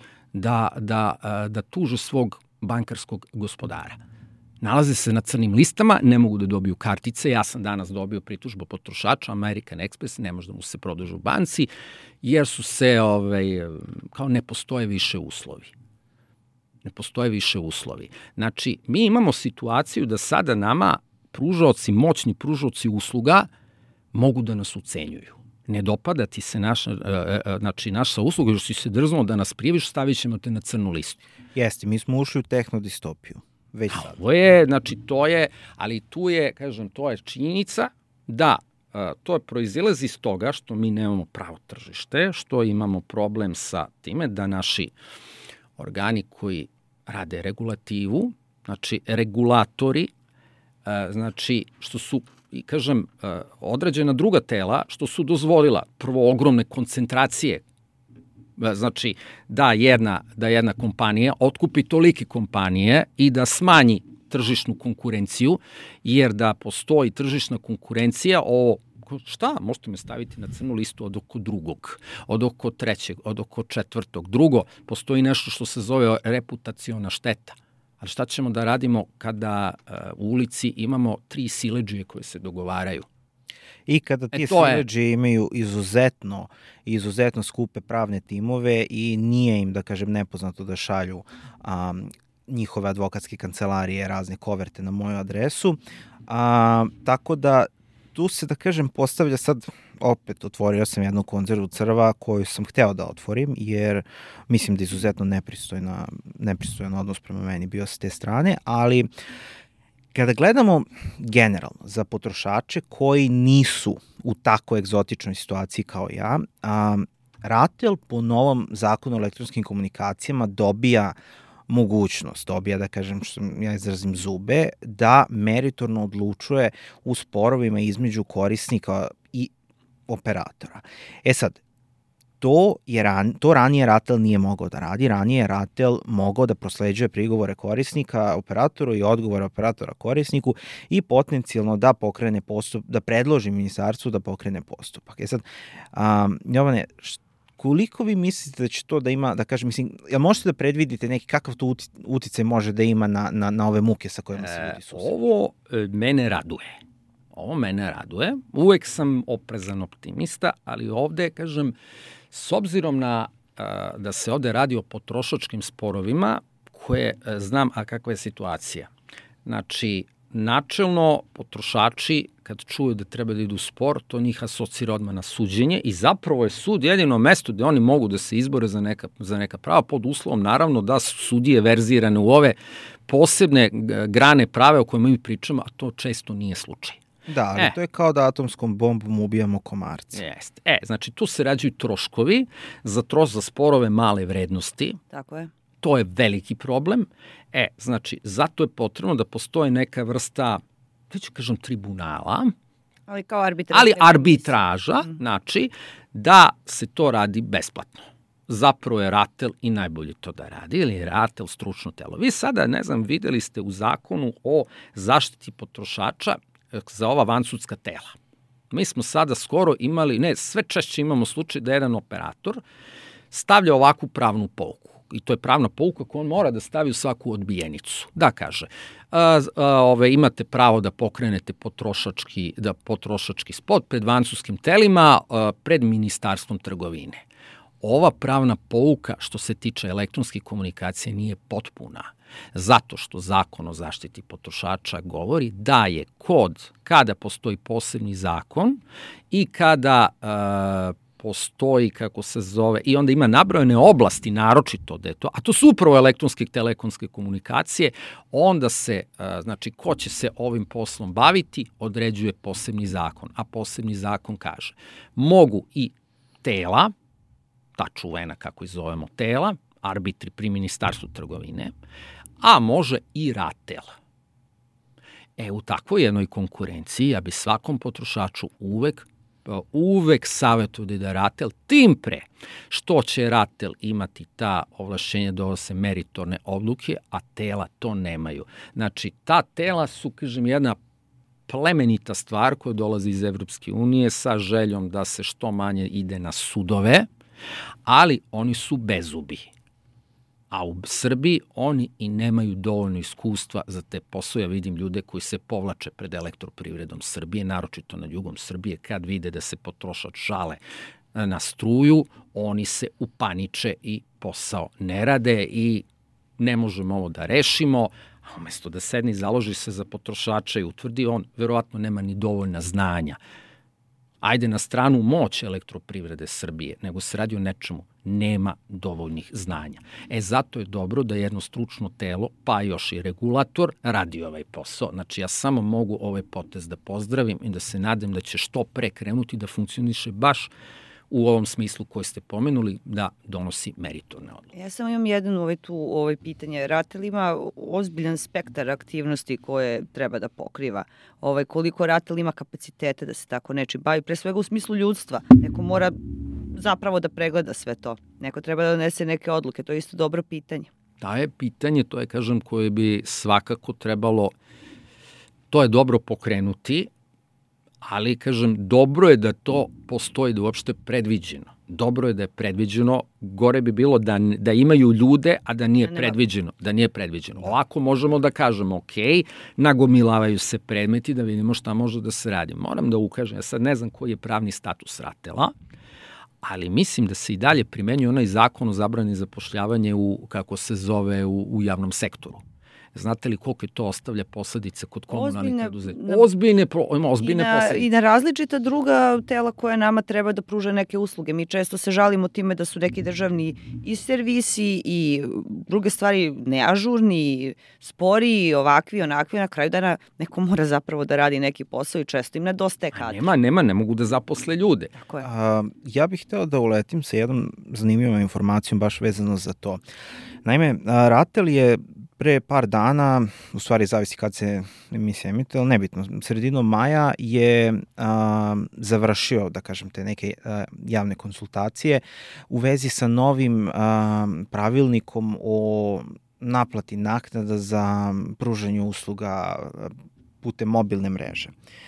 da tuže svog bankarskog gospodara. Nalaze se na crnim listama, ne mogu da dobiju kartice. Ja sam danas dobio pritužbu potrošača, American Express, ne može da mu se produži u banci, jer su se, kao ne postoje više uslovi. Ne postoje više uslovi. Znači, mi imamo situaciju da sada nama moćni pružaoci usluga mogu da nas ucenjuju. Ne dopada ti se naša usluga, još si se drznuo da nas prijaviš, stavit ćemo te na crnu listu. Jeste, mi smo ušli u tehnodistopiju. Već sad. Ovo je, znači to je, ali tu je, kažem, to je činjenica da to proizilazi iz toga što mi nemamo pravo tržište, što imamo problem sa time da naši organi koji rade regulativu, znači regulatori, znači što su, kažem, određena druga tela što su dozvolila prvo ogromne koncentracije, znači da jedna kompanija otkupi tolike kompanije i da smanji tržišnu konkurenciju, jer da postoji tržišna konkurencija, možete me staviti na crnu listu od oko drugog, od oko trećeg, od oko četvrtog. Drugo, postoji nešto što se zove reputaciona šteta. Ali šta ćemo da radimo kada u ulici imamo 3 siledžije koje se dogovaraju? I kada ti siledžije imaju izuzetno skupe pravne timove i nije im, da kažem, nepoznato da šalju njihove advokatske kancelarije razne koverte na moju adresu. Tako da tu se, da kažem, postavlja sad, opet otvorio sam jednu konzervu crva koju sam hteo da otvorim, jer mislim da je izuzetno nepristojan odnos prema meni bio sa te strane, ali kada gledamo generalno za potrošače koji nisu u tako egzotičnoj situaciji kao ja, RATEL po novom zakonu o elektronskim komunikacijama dobija, da kažem, što ja izrazim zube, da meritorno odlučuje u sporovima između korisnika i operatora. Sad, to ranije RATEL nije mogao da radi. Ranije je RATEL mogao da prosleđuje prigovore korisnika operatoru i odgovore operatora korisniku i potencijalno da pokrene postupak, da predloži ministarstvu da pokrene postupak. Sad, Jovane, koliko vi mislite da će to da ima, da kažem, mislim, jel možete da predvidite neki kakav to uticaj može da ima na ove muke sa kojima se ljudi susreću? Ovo mene raduje. Uvek sam oprezan optimista, ali ovde, kažem, s obzirom na da se ovde radi o potrošačkim sporovima, koje znam, a kakva je situacija. Znači, načelno potrošači kad čuju da treba da idu u spor, to njih asocira odmah na suđenje i zapravo je sud jedino mesto gde oni mogu da se izbore za neka prava, pod uslovom naravno da su sudije verzirane u ove posebne grane prave o kojima mi pričamo, a to često nije slučaj. Da, ali to je kao da atomskom bombom ubijamo komarce. Jeste. Znači tu se rađuju troškovi za sporove male vrednosti. Tako je. To je veliki problem. Znači, zato je potrebno da postoje neka vrsta, da ću kažem, tribunala, ali kao arbitraža, znači, da se to radi besplatno. Zapravo je RATEL i najbolje to da radi, ili je RATEL stručno telo. Vi sada, ne znam, videli ste u zakonu o zaštiti potrošača za ova vansudska tela. Mi smo sada skoro imali, sve češće imamo slučaj da jedan operator stavlja ovakvu pravnu pouku. I to je pravna pouka koju on mora da stavi u svaku odbijenicu. Da kaže, imate pravo da pokrenete potrošački spot pred vansudskim telima, pred Ministarstvom trgovine. Ova pravna pouka što se tiče elektronske komunikacije nije potpuna, zato što Zakon o zaštiti potrošača govori da je kada postoji posebni zakon i kada postoji, kako se zove, i onda ima nabrojene oblasti, naročito da je to, a to su upravo elektronske telefonske komunikacije, onda se, znači, ko će se ovim poslom baviti, određuje posebni zakon, a posebni zakon kaže, mogu i tela, ta čuvena, kako ih zovemo, tela, arbitri pri Ministarstvu trgovine, a može i RATEL. U takvoj jednoj konkurenciji ja bi svakom potrošaču uvek savjetuju da RATEL, tim pre što će RATEL imati ta ovlašćenja da donose meritorne odluke, a tela to nemaju. Znači, ta tela su, kažem, jedna plemenita stvar koja dolazi iz Evropske unije sa željom da se što manje ide na sudove, ali oni su bezubi. A u Srbiji oni i nemaju dovoljno iskustva za te poslove. Ja vidim ljude koji se povlače pred Elektroprivredom Srbije, naročito na jugom Srbije, kad vide da se potrošač žale na struju, oni se upaniče i posao ne rade i ne možemo ovo da rešimo, a umesto da sedni, založi se za potrošača i utvrdi, on verovatno nema ni dovoljna znanja. Ajde na stranu moć Elektroprivrede Srbije, nego se radi o nečemu, nema dovoljnih znanja. Zato je dobro da jedno stručno telo, pa još i regulator, radi ovaj posao. Znači, ja samo mogu ovaj potez da pozdravim i da se nadam da će što pre krenuti da funkcioniše baš u ovom smislu koji ste pomenuli, da donosi meritorne odluke. Ja samo imam jedno pitanje. RATEL ima ozbiljan spektar aktivnosti koje treba da pokriva. Koliko RATEL ima kapacitete da se tako nečim bavi, pre svega u smislu ljudstva. Neko mora zapravo da pregleda sve to. Neko treba da donese neke odluke. To je isto dobro pitanje. Da je pitanje, to je, kažem, koje bi svakako trebalo, to je dobro pokrenuti, ali, kažem, dobro je da to postoji, da uopšte predviđeno. Dobro je da je predviđeno, gore bi bilo da imaju ljude, a da nije predviđeno. Ovako možemo da kažemo, ok, nagomilavaju se predmeti, da vidimo šta može da se radi. Moram da ukažem, ja sad ne znam koji je pravni status RATEL-a, ali mislim da se i dalje primenjuje onaj zakon o zabrani zapošljavanja u javnom sektoru. Znate li koliko je to ostavlja posledice kod komunalnih preduzeća? Ozbiljne posledice. I na različita druga tela koja nama treba da pruže neke usluge. Mi često se žalimo time da su neki državni i servisi i druge stvari neažurni, spori, ovakvi, onakvi. Na kraju dana neko mora zapravo da radi neki posao i često im nedostaje kadra. Ne mogu da zaposle ljude. Tako je. Ja bih hteo da uletim sa jednom zanimljivom informacijom baš vezano za to. Naime, RATEL je pre par dana, u stvari zavisi kad se emisija emituje, ali nebitno, sredinom maja je završio, da kažem, te neke javne konsultacije u vezi sa novim pravilnikom o naplati naknada za pružanje usluga putem mobilne mreže.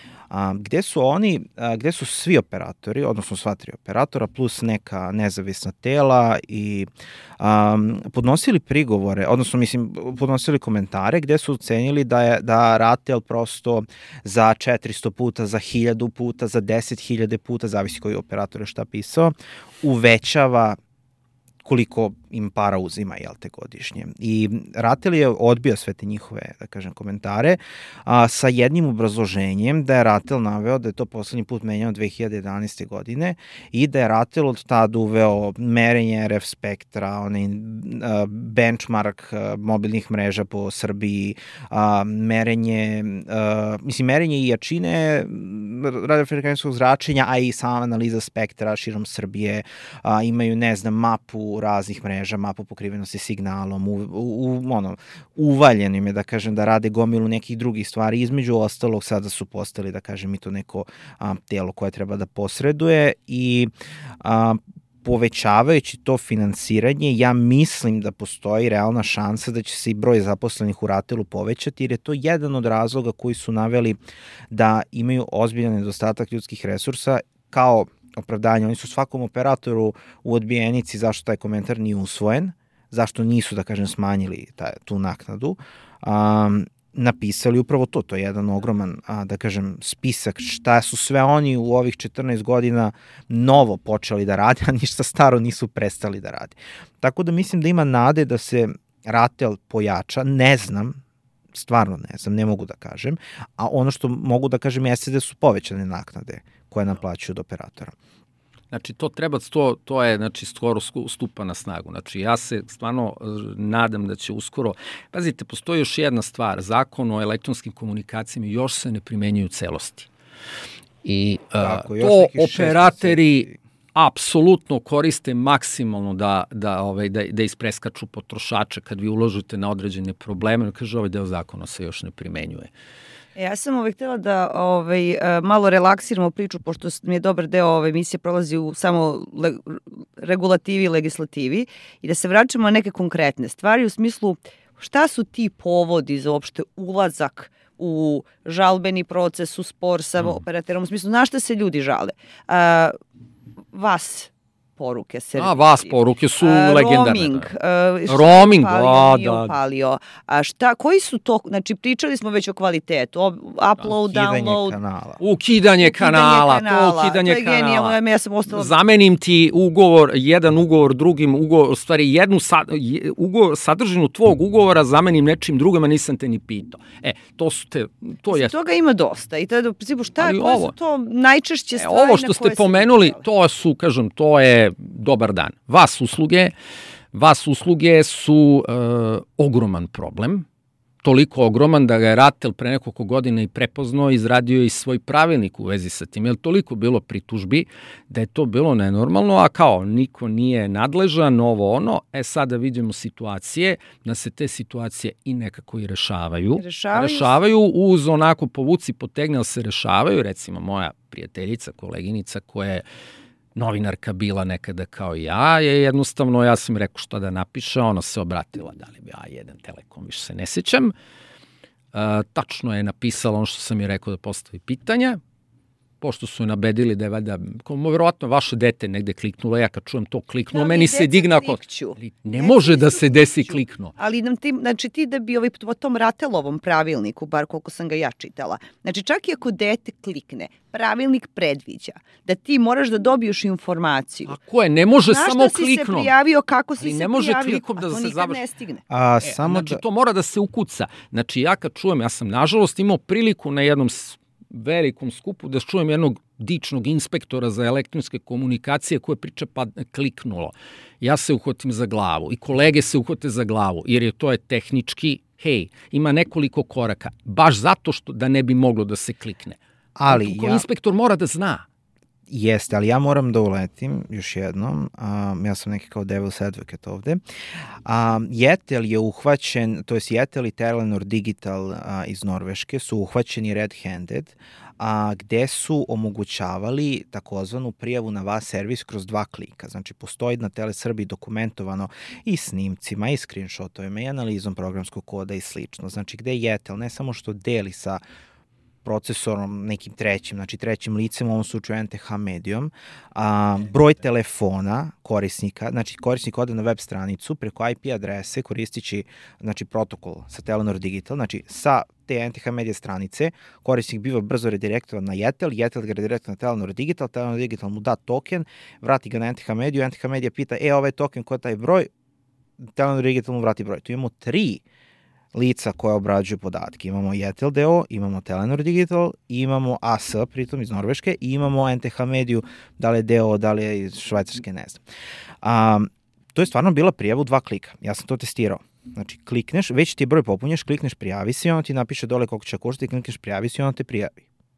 Gde su svi operatori, odnosno sva 3 operatora, plus neka nezavisna tela i podnosili prigovore, odnosno podnosili komentare gde su ocenili da RATEL prosto za 400 puta, za 1000 puta, za 10.000 puta, zavisi koji operator je šta pisao, uvećava koliko im para uzima, godišnje. I RATEL je odbio sve te njihove, da kažem, komentare sa jednim obrazloženjem da je RATEL naveo da je to poslednji put menjano 2011. godine i da je RATEL od tada uveo merenje RF spektra, benchmark mobilnih mreža po Srbiji, merenje i jačine radiofrekvencijskog zračenja, a i sama analiza spektra širom Srbije, imaju, mapu raznih mreža, mapu pokrivenosti signalom, uvaljeno im je, da kažem, da rade gomilu nekih drugih stvari. Između ostalog, sada su postali, da kažem, i to neko telo koje treba da posreduje i povećavajući to finansiranje, ja mislim da postoji realna šansa da će se i broj zaposlenih u RATEL-u povećati, jer je to jedan od razloga koji su naveli da imaju ozbiljan nedostatak ljudskih resursa kao opravdanje. Oni su svakom operatoru u odbijenici zašto taj komentar nije usvojen, zašto nisu, da kažem, smanjili tu naknadu, napisali upravo to. To je jedan ogroman, da kažem, spisak šta su sve oni u ovih 14 godina novo počeli da rade, a ništa staro nisu prestali da rade. Tako da mislim da ima nade da se RATEL pojača, ne znam, stvarno ne znam, ne mogu da kažem, a ono što mogu da kažem jeste da su povećane naknade koje naplaćuju od operatora. Znači, to je znači, skoro stupa na snagu. Znači, ja se stvarno nadam da će uskoro... Pazite, postoji još jedna stvar. Zakon o elektronskim komunikacijama još se ne primenjuje u celosti. I to operateri apsolutno koriste maksimalno da ispreskaču potrošače kad vi uložite na određene probleme. Kaže, ovaj deo zakona se još ne primenjuje. Ja sam htjela da malo relaksiramo priču, pošto mi je dobar deo emisije prolazi u samo regulativi i legislativi, i da se vraćamo na neke konkretne stvari u smislu šta su ti povodi za uopšte ulazak u žalbeni proces, u spor sa operaterom, u smislu na šta se ljudi žale. Vas poruke se... vas poruke su legendarne. Roaming, upalio. Koji su to, znači pričali smo već o kvalitetu, upload, download. Ukidanje kanala. To je genijalno, ja sam ostala... Zamenim ti jedan ugovor drugim, u stvari sadržinu tvog ugovora zamenim nečim drugim, a nisam te ni pitao. Toga ima dosta. I tada, u principu, koje su to najčešće stvari na koje ovo što ste pomenuli, to je dobar dan. Vas usluge su ogroman problem, toliko ogroman da ga je RATEL pre nekoliko godina i prepoznao, izradio i svoj pravilnik u vezi sa tim, jer toliko bilo pritužbi da je to bilo nenormalno, a kao niko nije nadležan, sada vidimo situacije, da se te situacije i nekako i rešavaju uz onako povuci potegne, ali se rešavaju. Recimo moja prijateljica, koleginica koja je novinarka bila nekada kao ja, ja sam rekao šta da napiše, ona se obratila, da li bi A1 Telekom, više se ne sjećam. Tačno je napisala ono što sam je rekao da postavi pitanja, pošto su nabedili da je valjda, vjerovatno vaše dete negde kliknulo, ja kad čujem to kliknulo, meni se digna ne može da se desi kliknuo. Ali ti da bi po tom RATEL-ovom pravilniku, bar koliko sam ga ja čitala, znači čak i ako dete klikne, pravilnik predviđa da ti moraš da dobiješ informaciju. Ako je, ne može samo kliknom. Na što si se prijavio, kako si se prijavio, ne može klikom da se nikad ne stigne. Znači to mora da se ukuca. Znači ja kad čujem, ja sam nažalost imao priliku na jednom velikom skupu da čujem jednog dičnog inspektora za elektronske komunikacije koje priča pa kliknulo. Ja se uhvatim za glavu i kolege se uhvate za glavu jer to je tehnički, ima nekoliko koraka, baš zato da ne bi moglo da se klikne. Ali inspektor mora da zna. Jeste, ali ja moram da uletim još jednom, ja sam neki kao devil's advocate ovde. Jetel je uhvaćen, to je Jetel i Telenor Digital iz Norveške su uhvaćeni red-handed, gde su omogućavali takozvanu prijavu na VAS servis kroz 2 klika. Znači, postoji na Telesrbiji dokumentovano i snimcima, i screenshotovima, i analizom programskog koda i slično. Znači, gde Jetel ne samo što deli sa procesorom nekim trećim, znači trećim licem, u ovom slučaju NTH Medijom, broj telefona korisnika, znači korisnik ode na web stranicu preko IP adrese koristići znači, protokol sa Telenor Digital, znači sa te NTH Medija stranice, korisnik biva brzo redirektovan na Jetel, Jetel ga redirektuje na Telenor Digital, Telenor Digital mu da token, vrati ga na NTH Mediju, NTH Medija pita, ovaj token, ko je taj broj, Telenor Digital mu vrati broj. Tu imamo 3 lica koja obrađuju podatke. Imamo Jetel DO, imamo Telenor Digital, imamo AS, pritom iz Norveške, i imamo NTH Mediju, da li je DO, da li je iz Švajcarske, ne znam. To je stvarno bila prijava u 2 klika. Ja sam to testirao. Znači, klikneš, već ti je broj popunješ, klikneš prijavi se i ono ti napiše dole koliko će koštati, klikneš prijavi se i ono te prijavi.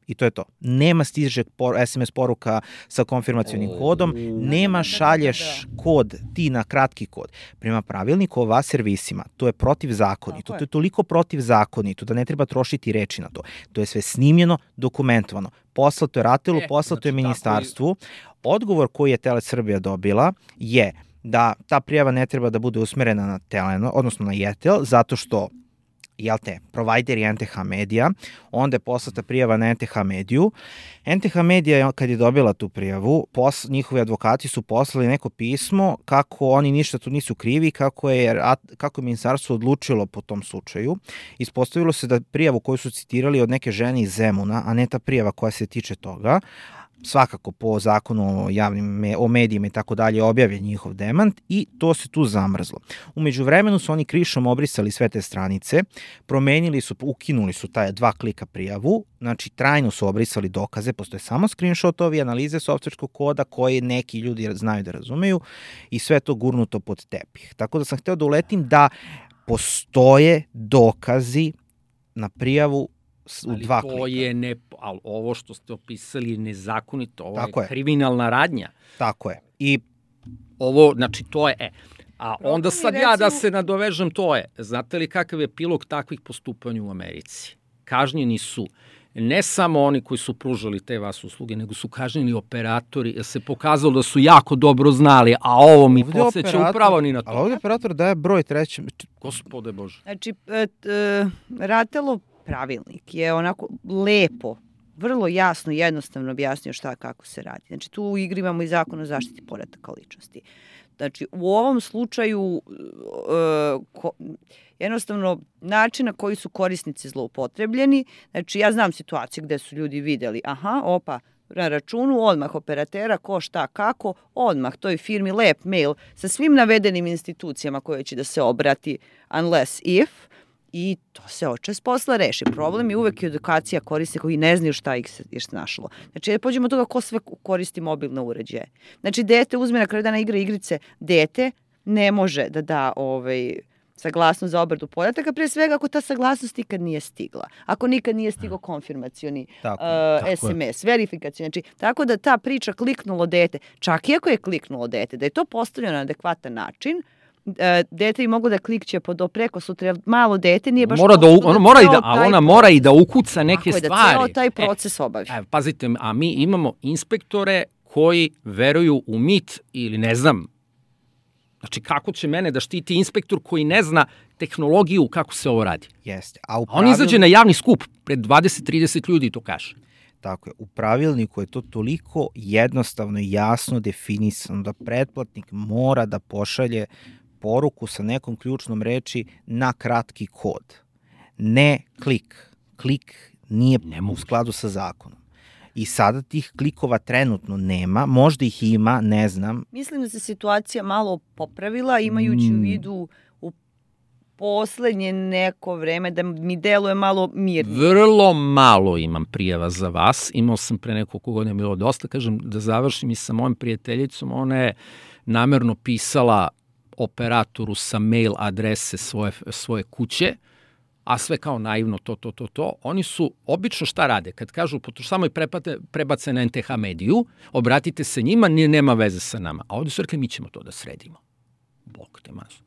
I to je to. Nema stiže SMS poruka sa konfirmacionim kodom, nema šalješ kod ti na kratki kod. Prema pravilniku o VAS servisima, to je protivzakonito. To je toliko protivzakonito da ne treba trošiti reči na to. To je sve snimljeno, dokumentovano. Poslato je RATEL-u, poslato je ministarstvu. Odgovor koji je Tele Srbija dobila je da ta prijava ne treba da bude usmerena na Teleno, odnosno na JETEL, zato što provider je NTH Media, onda je poslata prijava na NTH Mediju. NTH Medija, kad je dobila tu prijavu, njihovi advokati su poslali neko pismo kako oni ništa tu nisu krivi, kako je ministarstvo odlučilo po tom slučaju. Ispostavilo se da prijavu koju su citirali od neke žene iz Zemuna, a ne ta prijava koja se tiče toga, svakako po zakonu o medijima i tako dalje objavljen njihov demant i to se tu zamrzlo. Umeđu vremenu su oni krišom obrisali sve te stranice, ukinuli su taj 2 klika prijavu, znači trajno su obrisali dokaze, postoje samo screenshotovi, analize softverskog koda koje neki ljudi znaju da razumeju i sve to gurnuto pod tepih. Tako da sam hteo da uletim da postoje dokazi na prijavu u 2 klika. Ali ovo što ste opisali je nezakonito, ovo je kriminalna radnja. Tako je. I ovo, znači to je, a onda sad ja da se nadovežem, to je, znate li kakav je epilog takvih postupanja u Americi? Kažnjeni su ne samo oni koji su pružali te VAS usluge, nego su kažnjeni operatori, jer se pokazalo da su jako dobro znali, a ovo mi podsjeća upravo ni na to. Ali ovdje operator daje broj trećem. Gospode Bože. Znači, RATEL-ov pravilnik je onako lepo, vrlo jasno i jednostavno objasnio šta kako se radi. Znači, tu u igri imamo i zakon o zaštiti podataka ličnosti. Znači, u ovom slučaju jednostavno način na koji su korisnici zloupotrebljeni, znači ja znam situacije gde su ljudi videli, na računu, odmah operatera, ko šta kako, odmah toj firmi lep mail sa svim navedenim institucijama koje će da se obrati unless if, i to se očas posla reši. Problem je uvek edukacija korisnika koji ne znaju šta ih se snašlo. Znači, da pođemo od toga ko sve koristi mobilne uređaje. Znači, dete uzme na kraju dana igrice, dete ne može da da saglasnost za obradu podataka, pre svega ako ta saglasnost nikad nije stigla. Ako nikad nije stigao konfirmacioni SMS, verifikacioni. Znači, tako da ta priča kliknulo dete, čak i ako je kliknulo dete, da je to postavljeno na adekvatan način, dete i mogu da klikće do preko sutra, jer malo dete nije baš... Ona mora i da ukuca neke stvari. Da ceo taj proces obavi. Pazite, a mi imamo inspektore koji veruju u mit ili ne znam. Znači, kako će mene da štiti inspektor koji ne zna tehnologiju kako se ovo radi? Jeste. On izađe na javni skup pred 20-30 ljudi i to kaže. Tako je, u pravilniku je to toliko jednostavno i jasno definisano da pretplatnik mora da pošalje poruku sa nekom ključnom reči na kratki kod. Ne klik. Klik nije u skladu sa zakonom. I sada tih klikova trenutno nema, možda ih ima, ne znam. Mislim da se situacija malo popravila, imajući u vidu u poslednje neko vreme da mi deluje malo mirnije. Vrlo malo imam prijava za vas. Imao sam pre nekoliko godina bilo dosta. Kažem da završim i sa mojom prijateljicom. Ona je namerno pisala operatoru sa mail adrese svoje kuće, a sve kao naivno to. Oni su obično šta rade? Kad kažu samo i prebace na NTH Mediju, obratite se njima, nema veze sa nama. A ovdje su rekli, mi ćemo to da sredimo. Bog te mazu.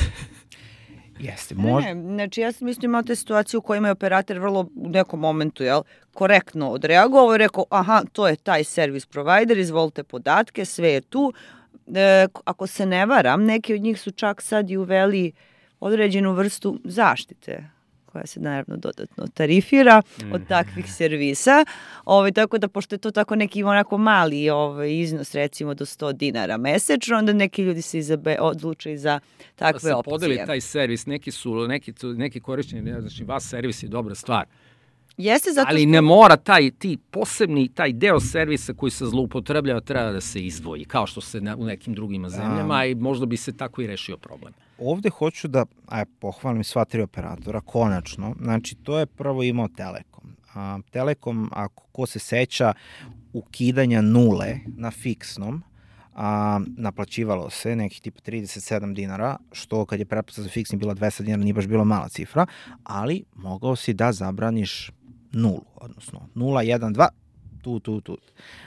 Jeste, znači ja sam isto imao te situacije u kojima je operator vrlo u nekom momentu korektno odreagovao i rekao, to je taj servis provider, izvolite podatke, sve je tu. Ako se ne varam, neki od njih su čak sad i uveli određenu vrstu zaštite koja se naravno dodatno tarifira od takvih servisa. Tako da, pošto je to tako neki onako mali iznos, recimo do $100 mesečno, onda neki ljudi se odluče za takve opcije. Da se podeli taj servis, neki korišćeni, znači vas servis je dobra stvar. Jeste, zato ali ne mora taj deo servisa koji se zloupotrebljava treba da se izdvoji, kao što se u nekim drugim zemljama i možda bi se tako i rešio problem. Ovde hoću da pohvalim sva 3 operatora, konačno. Znači, to je prvo imao Telekom. Telekom, ako ko se seća ukidanja nule na fiksnom, naplaćivalo se nekih tipa $37, što kad je pretplata za fiksni bila $200 nije baš bila mala cifra, ali mogao si da zabraniš nulu, odnosno 0, 1, 2, tu.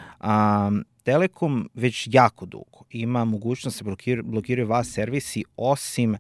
Telekom već jako dugo ima mogućnost da se blokiraju vas servisi osim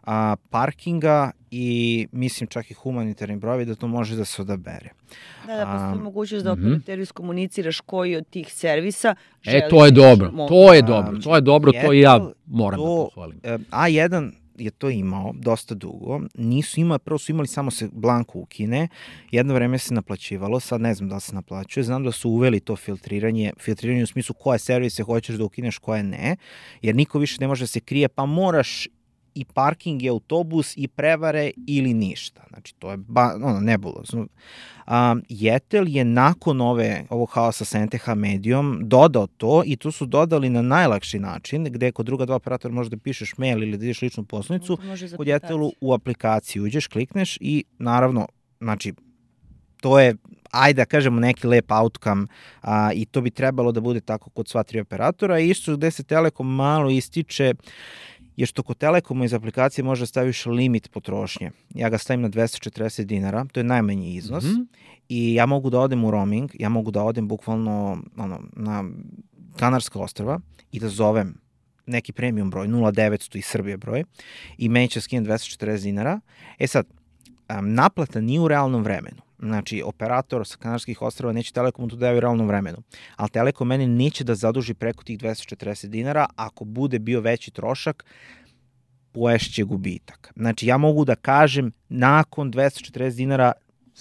parkinga i mislim čak i humanitarni brojevi da to može da se odabere. Da, postoji mogućnost da operateru iskomuniciraš koji od tih servisa želiš. To je dobro, to je dobro, to i ja moram da pohvalim. A1 je to imao dosta dugo, prvo su imali samo se blanko ukine, jedno vreme se naplaćivalo, sad ne znam da li se naplaćuje, znam da su uveli to filtriranje u smislu koje servise hoćeš da ukineš, koje ne, jer niko više ne može da se krije, pa moraš i parking i autobus i prevare ili ništa. Znači, to je nebulozno. Jetel je nakon ovog haosa sa NTH Medijom dodao to i to su dodali na najlakši način, gde kod druga dva operatora možeš da pišeš mail ili da ideš ličnu poslanicu, kod Jetelu u aplikaciju uđeš, klikneš i naravno, znači, to je, ajde da kažemo, neki lep outcome i to bi trebalo da bude tako kod sva tri operatora. I isto gde se Telekom malo ističe je što kod Telekoma iz aplikacije može da staviš limit potrošnje. Ja ga stavim na 240 dinara, to je najmanji iznos, i ja mogu da odem u roaming, ja mogu da odem bukvalno na Kanarska ostrva i da zovem neki premium broj, 0900 iz Srbije broj, i meni će skinem 240 dinara. Sad, naplata nije u realnom vremenu. Znači, operator sa Kanarskih ostrava neće Telekomu to daje u realnom vremenu, ali Telekom meni neće da zaduži preko tih 240 dinara, ako bude bio veći trošak, poješće gubitak. Znači, ja mogu da kažem, nakon 240 dinara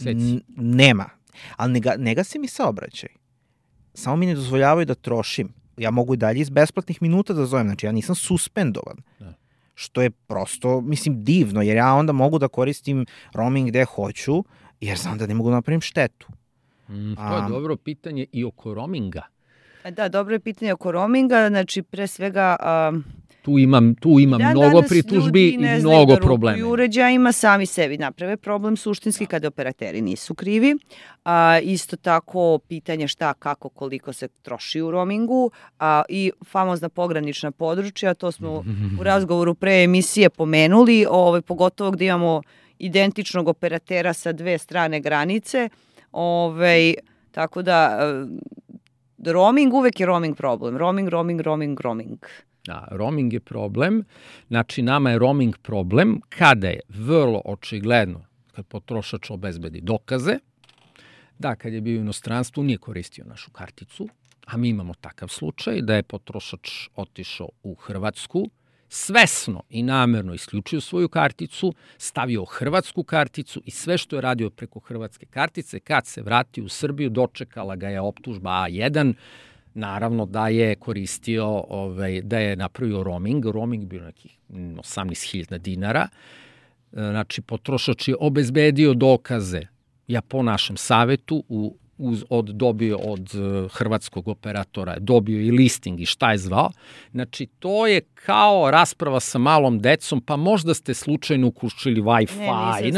nema, ali ne gasi mi saobraćaj. Samo mi ne dozvoljavaju da trošim. Ja mogu i dalje iz besplatnih minuta da zovem, znači ja nisam suspendovan. Što je prosto, mislim, divno, jer ja onda mogu da koristim roaming gde hoću, jer znam da ne mogu da napravim štetu. To je dobro pitanje i oko roaminga. Da, dobro je pitanje oko roaminga, znači pre svega... Tu ima mnogo pritužbi i mnogo problema. I uređajima sami sebi naprave problem suštinski kada operateri nisu krivi. Isto tako pitanje šta, kako, koliko se troši u roamingu i famozna pogranična područja, to smo u razgovoru pre emisije pomenuli, pogotovo gde imamo identičnog operatera sa dve strane granice. Tako da roaming uvek je roaming problem. Roaming. Da, roaming je problem. Znači, nama je roaming problem kada je vrlo očigledno, kad potrošač obezbedi dokaze, da kad je bio u inostranstvu nije koristio našu karticu, a mi imamo takav slučaj da je potrošač otišao u Hrvatsku, svesno i namerno isključio svoju karticu, stavio hrvatsku karticu i sve što je radio preko hrvatske kartice, kad se vratio u Srbiju, dočekala ga je optužba A1, naravno da je koristio, da je napravio roaming bio nekih 18.000 dinara, znači potrošač je obezbedio dokaze, ja po našem savetu, dobio od hrvatskog operatora, dobio i listing i šta je zvao. Znači, to je kao rasprava sa malom decom, pa možda ste slučajno ukušili Wi-Fi.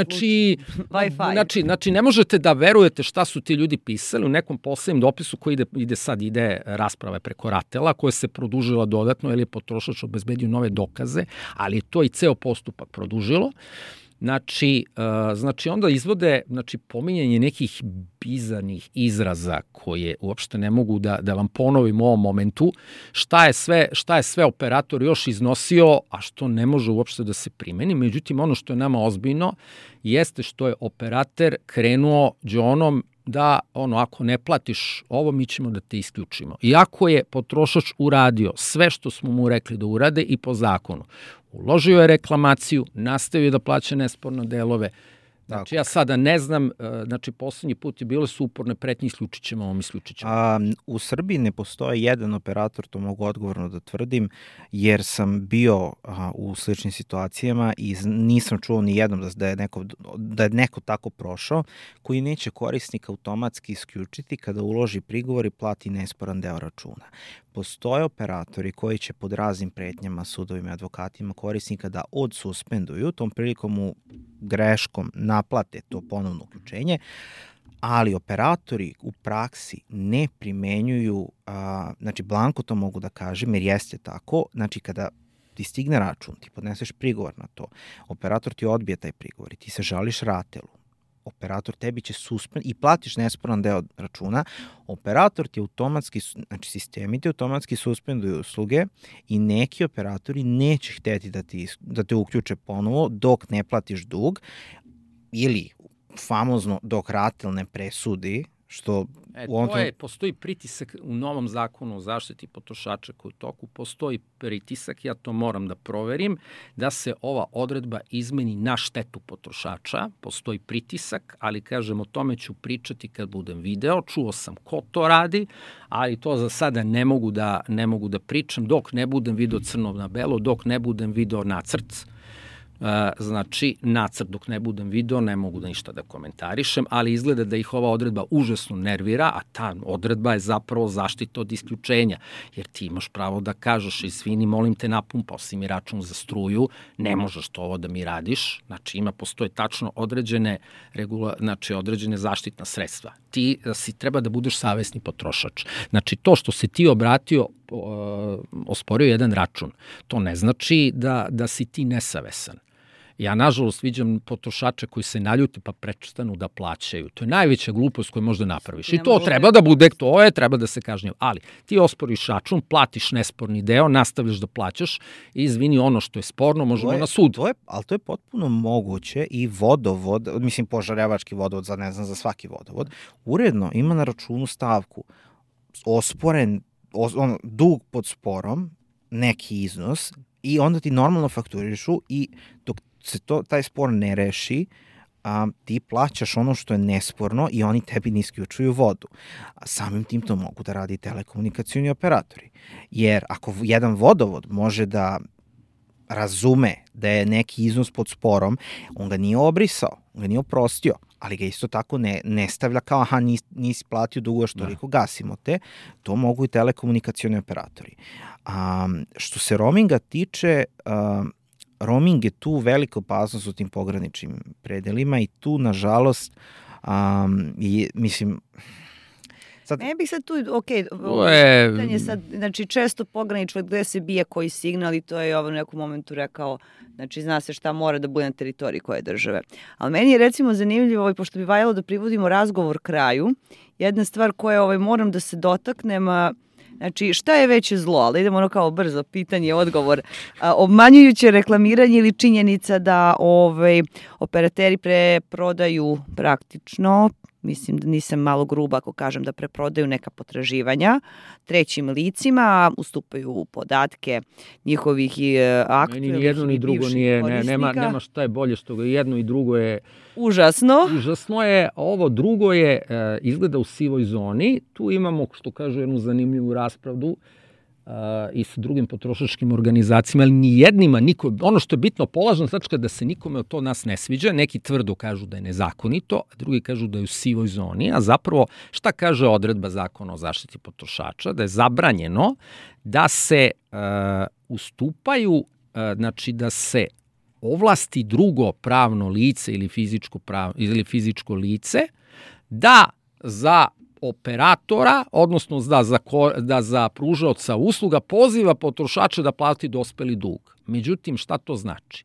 Znači, ne možete da verujete šta su ti ljudi pisali u nekom poslednjem dopisu koji ide rasprava preko Ratela, koja se produžila dodatno, jer je potrošač obezbedio nove dokaze, ali je to i ceo postupak produžilo. Znači, onda izvode pominjanje nekih bizarnih izraza koje uopšte ne mogu da vam ponovim u ovom momentu, šta je sve operator još iznosio, a što ne može uopšte da se primeni. Međutim, ono što je nama ozbiljno jeste što je operator krenuo džonom da ako ne platiš ovo, mi ćemo da te isključimo. Iako je potrošač uradio sve što smo mu rekli da urade i po zakonu. Uložio je reklamaciju, nastavio da plaća nesporne delove. Znači, ja sada ne znam, poslednji put je bilo su uporne pretnje, isključit ćemo. U Srbiji ne postoji jedan operator, to mogu odgovorno da tvrdim, jer sam bio u sličnim situacijama i nisam čuo ni jednom da je neko tako prošao, koji neće korisnik automatski isključiti kada uloži prigovor i plati nesporan deo računa. Postoje operatori koji će pod raznim pretnjama, sudovima i advokatima korisnika da odsuspenduju, tom prilikom mu greškom naplate to ponovno uključenje, ali operatori u praksi ne primenjuju, znači blanko to mogu da kažem, jer jeste tako, znači kada ti stigne račun, ti podneseš prigovor na to, operator ti odbije taj prigovor i ti se žališ Ratelu. operator tebi će i platiš nesporan deo računa, operator ti automatski, znači sistemi ti automatski suspenduju usluge i neki operatori neće hteti da te uključe ponovo dok ne platiš dug ili famozno dok RATEL ne presudi, što postoji pritisak u novom zakonu o zaštiti potrošača koji u toku, postoji pritisak, ja to moram da proverim, da se ova odredba izmeni na štetu potrošača, postoji pritisak, ali kažem, o tome ću pričati kad budem video, čuo sam ko to radi, ali to za sada ne mogu da pričam dok ne budem video crno na belo, dok ne budem video nacrt. Znači, nacrt dok ne budem video, ne mogu da ništa da komentarišem, ali izgleda da ih ova odredba užasno nervira, a ta odredba je zapravo zaštita od isključenja, jer ti imaš pravo da kažeš, izvini, molim te, napumpao si mi račun za struju, ne možeš to ovo da mi radiš, znači postoje tačno određene zaštitna sredstva. Ti treba da budeš savesni potrošač. Znači, to što se ti obratio, osporio jedan račun, to ne znači da si ti nesavesan. Ja, nažalost, viđam potrošače koji se naljuti pa prestanu da plaćaju. To je najveća glupost koju možda napraviš. I to treba da bude, treba da se kažnjava. Ali ti osporiš račun, platiš nesporni deo, nastavljaš da plaćaš i izvini, ono što je sporno, možemo na sud. Ali to je potpuno moguće i vodovod, mislim požarevački vodovod, ne znam za svaki vodovod, uredno ima na računu stavku osporen dug pod sporom, neki iznos, i onda ti normalno fakturišu i dok se taj spor ne reši, ti plaćaš ono što je nesporno i oni tebi ne isključuju vodu. Samim tim to mogu da radi telekomunikacioni operatori. Jer ako jedan vodovod može da razume da je neki iznos pod sporom, on ga nije obrisao, on ga nije oprostio, ali ga isto tako ne stavlja kao nisi platio dugo, što toliko gasimo te, to mogu i telekomunikacioni operatori. Što se roaminga tiče, roaming je tu velika opasnost u tim pograničnim predelima i tu, nažalost, mislim... Ne bih sad tu, pitanje sad, znači često pogranično gde se bije koji signal i to je u nekom momentu rekao, znači zna se šta mora da bude na teritoriji koje države. Ali meni je recimo zanimljivo, pošto bi valjalo da privodimo razgovor kraju, jedna stvar koja moram da se dotaknem, znači šta je veće zlo, ali idemo kao brzo, pitanje, odgovor, obmanjujuće reklamiranje ili činjenica da operateri preprodaju praktično, mislim da nisam malo gruba ako kažem da preprodaju neka potraživanja trećim licima, ustupaju podatke njihovih aktuelnih ni jedno ni drugo nije, nema šta je bolje što ga jedno i drugo je užasno. Užasno je, ovo drugo je izgleda u sivoj zoni, tu imamo, što kažu, jednu zanimljivu raspravu i sa drugim potrošačkim organizacijama, ali ni jednima, ono što je bitno, polažna tačka da se nikome od to nas ne sviđa, neki tvrdo kažu da je nezakonito, a drugi kažu da je u sivoj zoni, a zapravo šta kaže odredba Zakona o zaštiti potrošača, da je zabranjeno da se ustupaju, znači da se ovlasti drugo pravno lice ili fizičko lice da za operatora, odnosno da za pružaoca usluga poziva potrošača da plati dospeli dug. Međutim, šta to znači?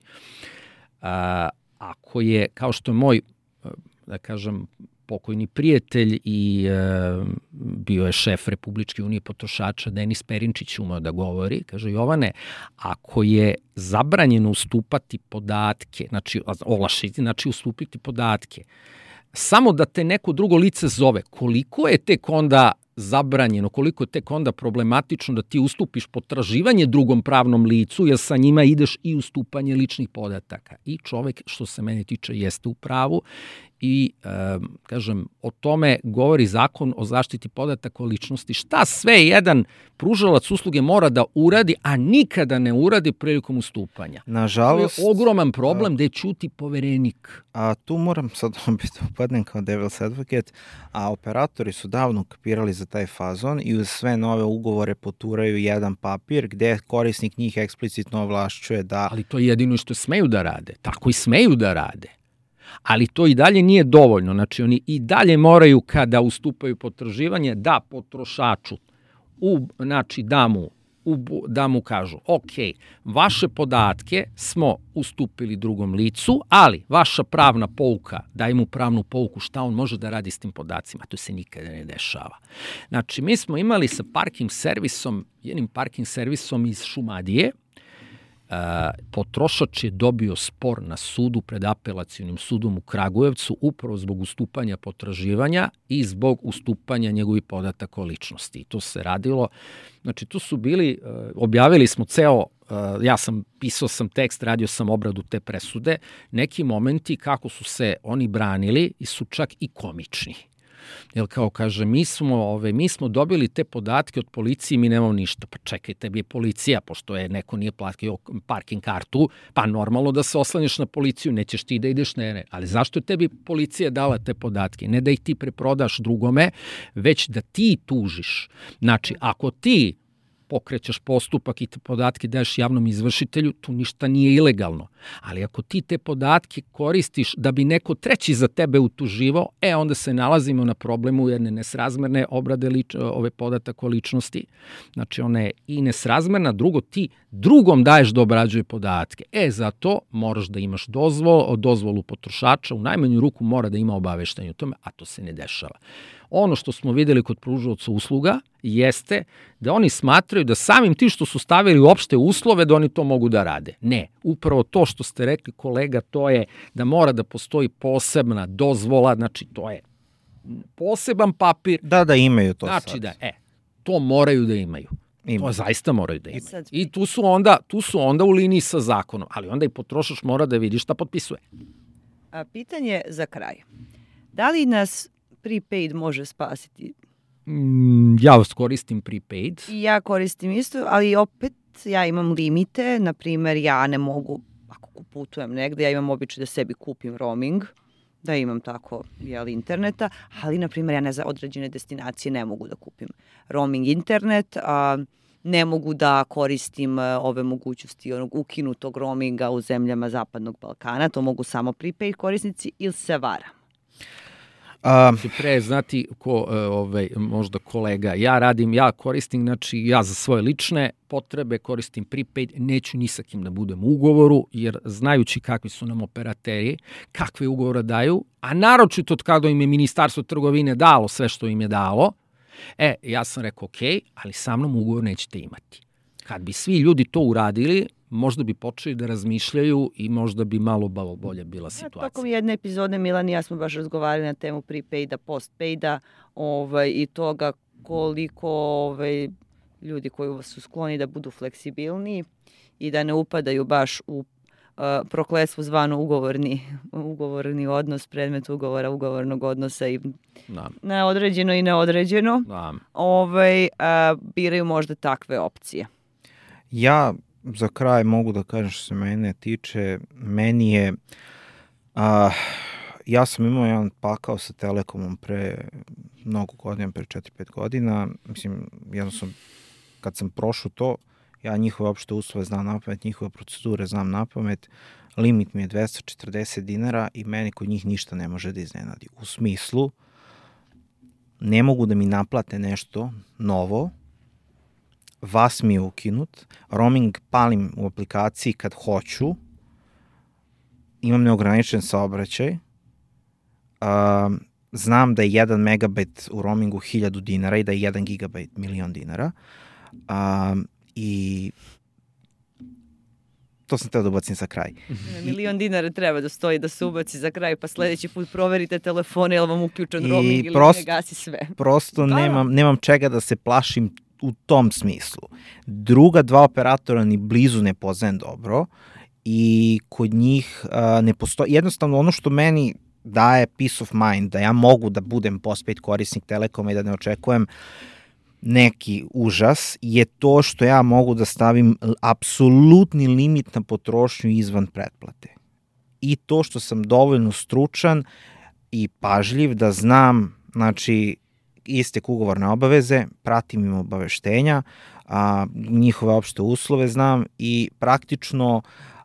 Ako je, kao što je moj, da kažem, pokojni prijatelj i bio je šef Republičke unije potrošača, Denis Perinčić, umeo da govori, kaže, Jovane, ako je zabranjeno ustupati podatke, znači ovlašiti, znači ustupiti podatke, samo da te neko drugo lice zove, koliko je tek onda zabranjeno, koliko je tek onda problematično da ti ustupiš potraživanje drugom pravnom licu, jer sa njima ideš i ustupanje ličnih podataka. I čovek, što se mene tiče, jeste u pravu i, kažem, o tome govori Zakon o zaštiti podataka o ličnosti. Šta sve jedan pružalac usluge mora da uradi, a nikada ne uradi prilikom ustupanja. Nažalost, to je ogroman problem gde ćuti poverenik. A tu moram sad opet upadnem kao devil's advocate, a operatori su davno kapirali za taj fazon i uz sve nove ugovore poturaju jedan papir gde korisnik njih eksplicitno ovlašćuje da... Ali to je jedino što smeju da rade. Tako i smeju da rade. Ali to i dalje nije dovoljno. Znači, oni i dalje moraju, kada ustupaju potraživanje, da potrošaču, znači da mu da mu kažu, ok, vaše podatke smo ustupili drugom licu, ali vaša pravna pouka, daj mu pravnu pouku šta on može da radi s tim podacima. To se nikada ne dešava. Znači, mi smo imali sa jednim parking servisom iz Šumadije, potrošač je dobio spor na sudu pred apelacionim sudom u Kragujevcu upravo zbog ustupanja potraživanja i zbog ustupanja njegovih podataka o ličnosti. I to se radilo, znači tu su bili, objavili smo pisao sam tekst, radio sam obradu te presude, neki momenti kako su se oni branili su čak i komični. Jer kao kaže, mi smo dobili te podatke od policije, mi nemamo ništa. Pa čekaj, tebi je policija, pošto neko nije platio parking kartu, pa normalno da se oslanješ na policiju, nećeš ti da ideš ali zašto je tebi policija dala te podatke? Ne da ih ti preprodaš drugome, već da ti tužiš. Znači, ako ti pokrećeš postupak i te podatke daješ javnom izvršitelju, tu ništa nije ilegalno. Ali ako ti te podatke koristiš da bi neko treći za tebe utuživao, onda se nalazimo na problemu jedne nesrazmerne obrade ove podataka o ličnosti. Znači, ona je i nesrazmerna, drugo, ti drugom daješ da obrađuje podatke. Zato moraš da imaš dozvolu potrošača, u najmanju ruku mora da ima obaveštanje o tome, a to se ne dešava. Ono što smo videli kod pružaoca usluga jeste da oni smatraju da samim ti što su stavili opšte uslove da oni to mogu da rade. Ne, upravo to što ste rekli, kolega, to je da mora da postoji posebna dozvola, znači to je poseban papir. Da imaju to znači, sad. Znači to moraju da imaju. To zaista moraju da imaju. I tu su onda u liniji sa zakonom, ali onda i potrošač mora da vidi šta potpisuje. Pitanje za kraj. Da li nas prepaid može spasiti? Ja koristim prepaid. I ja koristim isto, ali opet ja imam limite. Naprimer, ja ne mogu, ako putujem negde, ja imam običaj da sebi kupim roaming, da imam tako interneta, ali, naprimer, ja za određene destinacije ne mogu da kupim roaming internet, ne mogu da koristim ove mogućnosti onog ukinutog roaminga u zemljama Zapadnog Balkana, to mogu samo prepaid korisnici ili se varam? Pre, znati, možda kolega, ja koristim, znači ja za svoje lične potrebe koristim prepaid, neću ni sa kim da budem u ugovoru, jer znajući kakvi su nam operateri, kakve ugovore daju, a naročito od kada im je Ministarstvo trgovine dalo sve što im je dalo, ja sam rekao, ok, ali sa mnom ugovor nećete imati. Kad bi svi ljudi to uradili, možda bi počeli da razmišljaju i možda bi malo bolje bila situacija. Tokom jedne epizode Milan i ja smo baš razgovarali na temu prepaida, postpaida i toga koliko ljudi koji su skloni da budu fleksibilniji i da ne upadaju baš u prokletstvo zvano ugovorni odnos, predmet ugovora, ugovornog odnosa i na određeno i neodređeno, biraju možda takve opcije. Ja za kraj mogu da kažem što se mene tiče, meni je, ja sam imao jedan pakao sa Telekomom pre mnogo godina, pre 4-5 godina, mislim, jednostavno kad sam prošao to, ja njihove opšte uslove znam napamet, njihove procedure znam napamet, limit mi je 240 dinara i meni kod njih ništa ne može da iznenadi. U smislu, ne mogu da mi naplate nešto novo, vas mi je ukinut, roaming palim u aplikaciji kad hoću, imam neograničen saobraćaj, znam da je 1 megabajt u roamingu 1000 dinara i da je 1 gigabajt 1.000.000 dinara i to sam teo da ubacim za kraj. 1.000.000 dinara treba da stoji da se ubaci za kraj, pa sledeći put proverite telefone, je li vam uključen roaming ili ne gasi sve. Prosto nemam čega da se plašim u tom smislu. Druga dva operatora ni blizu ne poznajem dobro i kod njih ne postoji, jednostavno ono što meni daje peace of mind, da ja mogu da budem postpaid korisnik Telekoma i da ne očekujem neki užas, je to što ja mogu da stavim apsolutni limit na potrošnju izvan pretplate. I to što sam dovoljno stručan i pažljiv da znam, znači, istek ugovorne obaveze, pratim im obaveštenja, njihove opšte uslove znam i praktično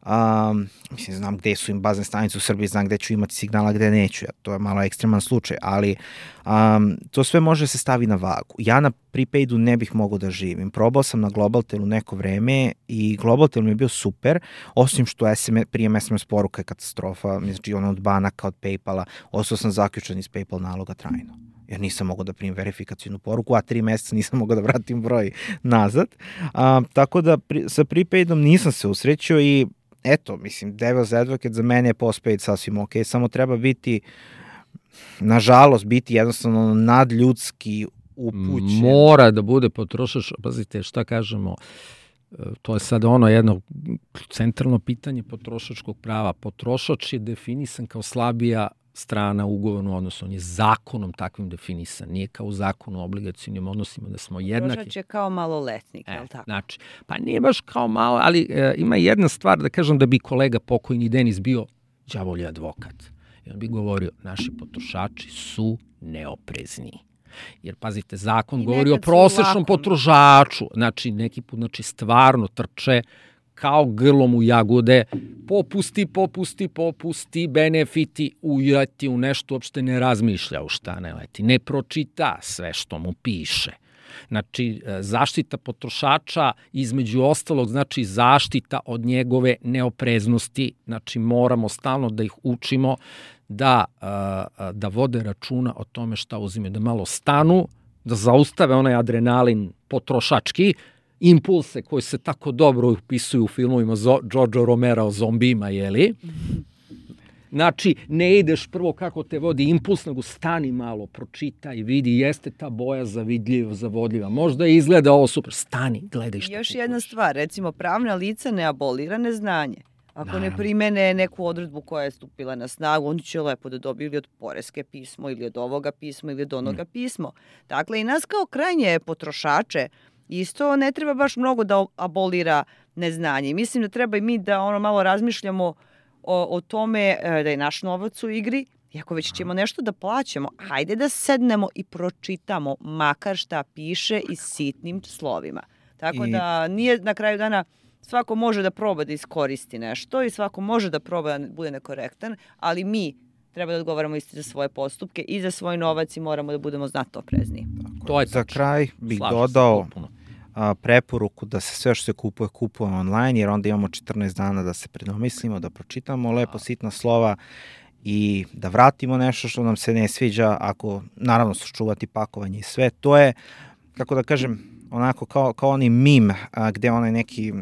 Mislim, znam gde su im bazne stanice u Srbiji, znam gde ću imati signala, gde neću. To je malo ekstreman slučaj, ali to sve može se stavi na vagu. Ja na prepaidu ne bih mogao da živim. Probao sam na Globaltelu neko vreme i Globaltel mi je bio super, osim što prijem SMS poruka je katastrofa, znači ono od banaka, od PayPala, ostao sam zaključan iz PayPal naloga trajno, jer nisam mogao da primim verifikacijnu poruku, a 3 meseca nisam mogao da vratim broj nazad. Tako da sa prepaidom nisam se usrećio i eto, mislim, Devil's Advocate za mene je postpaid sasvim ok, samo treba biti, nažalost, biti jednostavno nadljudski upućen. Mora da bude potrošač, pazite šta kažemo, to je sad ono jedno centralno pitanje potrošačkog prava. Potrošač je definisan kao slabija strana u ugovornom odnosu. On je zakonom takvim definisan. Nije kao u zakonu o obligacijnim odnosima da smo jednaki. Potrošač je kao maloletnik, je li tako? Znači, pa nije baš kao malo, ali ima jedna stvar, da kažem da bi kolega pokojni Denis bio đavolji advokat. I on bi govorio, naši potrošači su neoprezni. Jer, pazite, zakon govori o prosečnom potrošaču. Znači, neki put, stvarno trče kao grlom u jagode, popusti, benefiti, ujeti u nešto, uopšte ne razmišlja u šta ne leti, ne pročita sve što mu piše. Znači, zaštita potrošača između ostalog znači zaštita od njegove neopreznosti. Znači, moramo stalno da ih učimo da vode računa o tome šta uzime, da malo stanu, da zaustave onaj adrenalin potrošački, impulse koji se tako dobro upisuju u filmovima Georgea Romera o zombijima, jeli? Znači, ne ideš prvo kako te vodi impuls, nego stani malo, pročitaj, vidi, jeste ta boja zavodljiva. Možda izgleda ovo super, stani, gledaj što još jedna stvar, recimo, pravna lica ne abolira neznanje. Ako ne primene neku odredbu koja je stupila na snagu, oni će lepo da dobiju ili od poreske pismo, ili od ovoga pisma, ili od onoga pismo. Dakle, i nas kao krajnje potrošače isto ne treba baš mnogo da abolira neznanje. Mislim da treba i mi da malo razmišljamo o tome da je naš novac u igri. I ako već ćemo nešto da plaćamo, hajde da sednemo i pročitamo makar šta piše i sitnim slovima. Tako da nije na kraju dana svako može da proba da iskoristi nešto i svako može da proba da bude nekorektan, ali mi treba da odgovaramo isti za svoje postupke i za svoj novac i moramo da budemo znatno oprezniji. To je za kraj bih dodao preporuku da se sve što se kupuje online, jer onda imamo 14 dana da se predomislimo, da pročitamo lepo sitna slova i da vratimo nešto što nam se ne sviđa, ako naravno sačuvati pakovanje i sve. To je, kako da kažem, onako kao onaj mim gde onaj neki,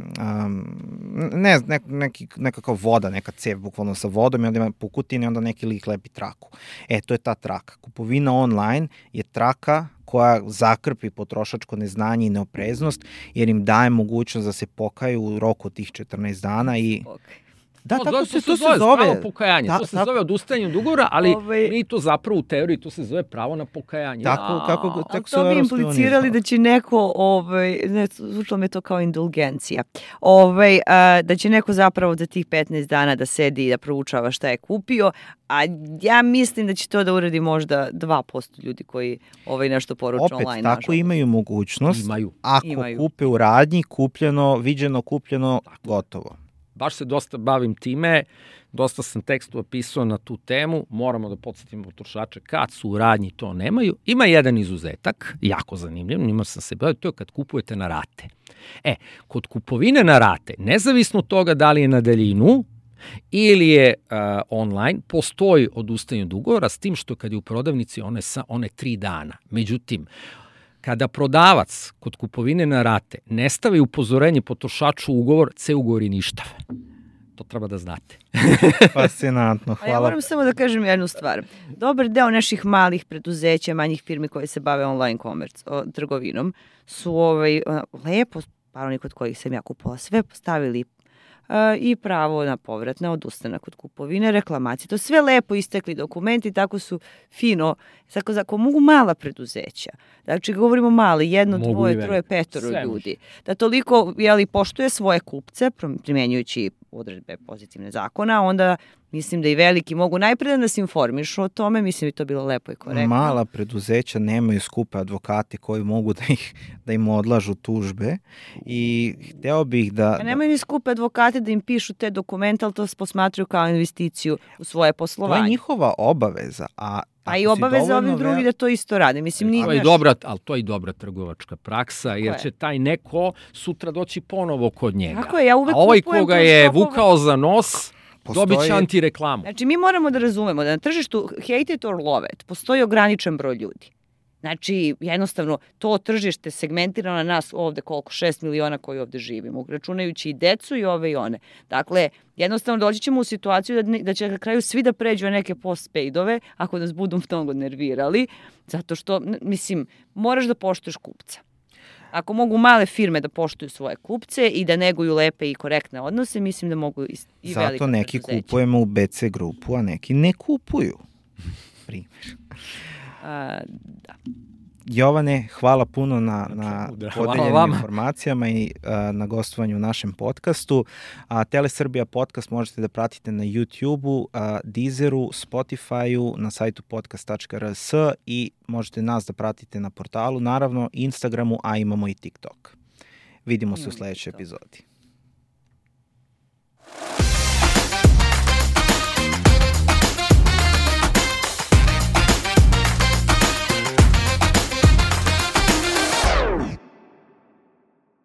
nekakav voda, neka cev bukvalno sa vodom i onda ima pukutine i onda neki lik lepi traku. To je ta traka. Kupovina online je traka koja zakrpi potrošačko neznanje i neopreznost, jer im daje mogućnost da se pokaju u roku tih 14 dana i... Da, tako se to zove pokajanje. To se zove odustajanje od ugovora, ali mi to zapravo u teoriji to se zove pravo na pokajanje. Tako se to bi implicirali da će neko, zvučilo mi je to kao indulgencija, da će neko zapravo za tih 15 dana da sedi i da proučava šta je kupio, a ja mislim da će to da uradi možda 2% ljudi koji nešto poruče online. Opet, tako imaju mogućnost. Ako kupe u radnji, kupljeno, viđeno, kupljeno, gotovo. Baš se dosta bavim time, dosta sam tekstova pisao na tu temu, moramo da podsjetimo potrošače kad su u radnji to nemaju. Ima jedan izuzetak, jako zanimljiv, njima sam se bavio, to je kad kupujete na rate. Kod kupovine na rate, nezavisno od toga da li je na daljinu ili je online, postoji odustajanje od ugovora, s tim što kad je u prodavnici one 3 dana. Međutim, kada prodavac kod kupovine na rate ne stavi upozorenje potrošaču u ugovor, ceo ugovor je ništav. To treba da znate. Fascinantno, hvala. A ja moram samo da kažem jednu stvar. Dobar deo naših malih preduzeća, manjih firmi koje se bave online trgovinom su lepo, oni kod kojih sam ja kupovala, sve postavili i pravo na povrat, na odustanak od kupovine, reklamacije. To sve lepo istekli dokumenti, tako su fino, ako mogu mala preduzeća, znači govorimo mali, 1, 2, 3, 5 ljudi, da toliko poštuje svoje kupce, primjenjujući odredbe pozitivne zakona, onda Mislim da i veliki mogu najpre da nas informišu o tome, mislim da bi to bilo lepo i korektno. Mala preduzeća nemaju skupe advokate koji mogu da im odlažu tužbe i hteo bih da... Pa nemaju ni skupe advokate da im pišu te dokumente, ali to posmatruju kao investiciju u svoje poslovanje. To je njihova obaveza, a i obaveza ovih drugih da to isto rade. Mislim, ali to je i dobra trgovačka praksa, jer će taj neko sutra doći ponovo kod njega. Tako je, ja uvek a ovaj koga je vukao za nos, dobit će antireklamu. Znači, mi moramo da razumemo da na tržištu hate it or love it postoji ograničen broj ljudi. Znači, jednostavno, to tržište segmentirano na nas ovde koliko, 6 miliona koji ovde živimo, računajući i decu i ove i one. Dakle, jednostavno doći ćemo u situaciju da će na kraju svi da pređu na neke postpaidove, ako nas budu mnogo nervirali, zato što, mislim, moraš da poštuješ kupca. Ako mogu male firme da poštuju svoje kupce i da neguju lepe i korektne odnose, mislim da mogu i velike preduzeće. Zato neki kupujemo u BC grupu, a neki ne kupuju. Primjer. Da. Jovane, hvala puno na podeljenim informacijama i na gostovanju u našem podcastu. Telesrbija podcast možete da pratite na YouTube-u, Deezeru, Spotify-u, na sajtu podcast.rs i možete nas da pratite na portalu, naravno Instagramu, a imamo i TikTok. Vidimo se u sledećoj epizodi.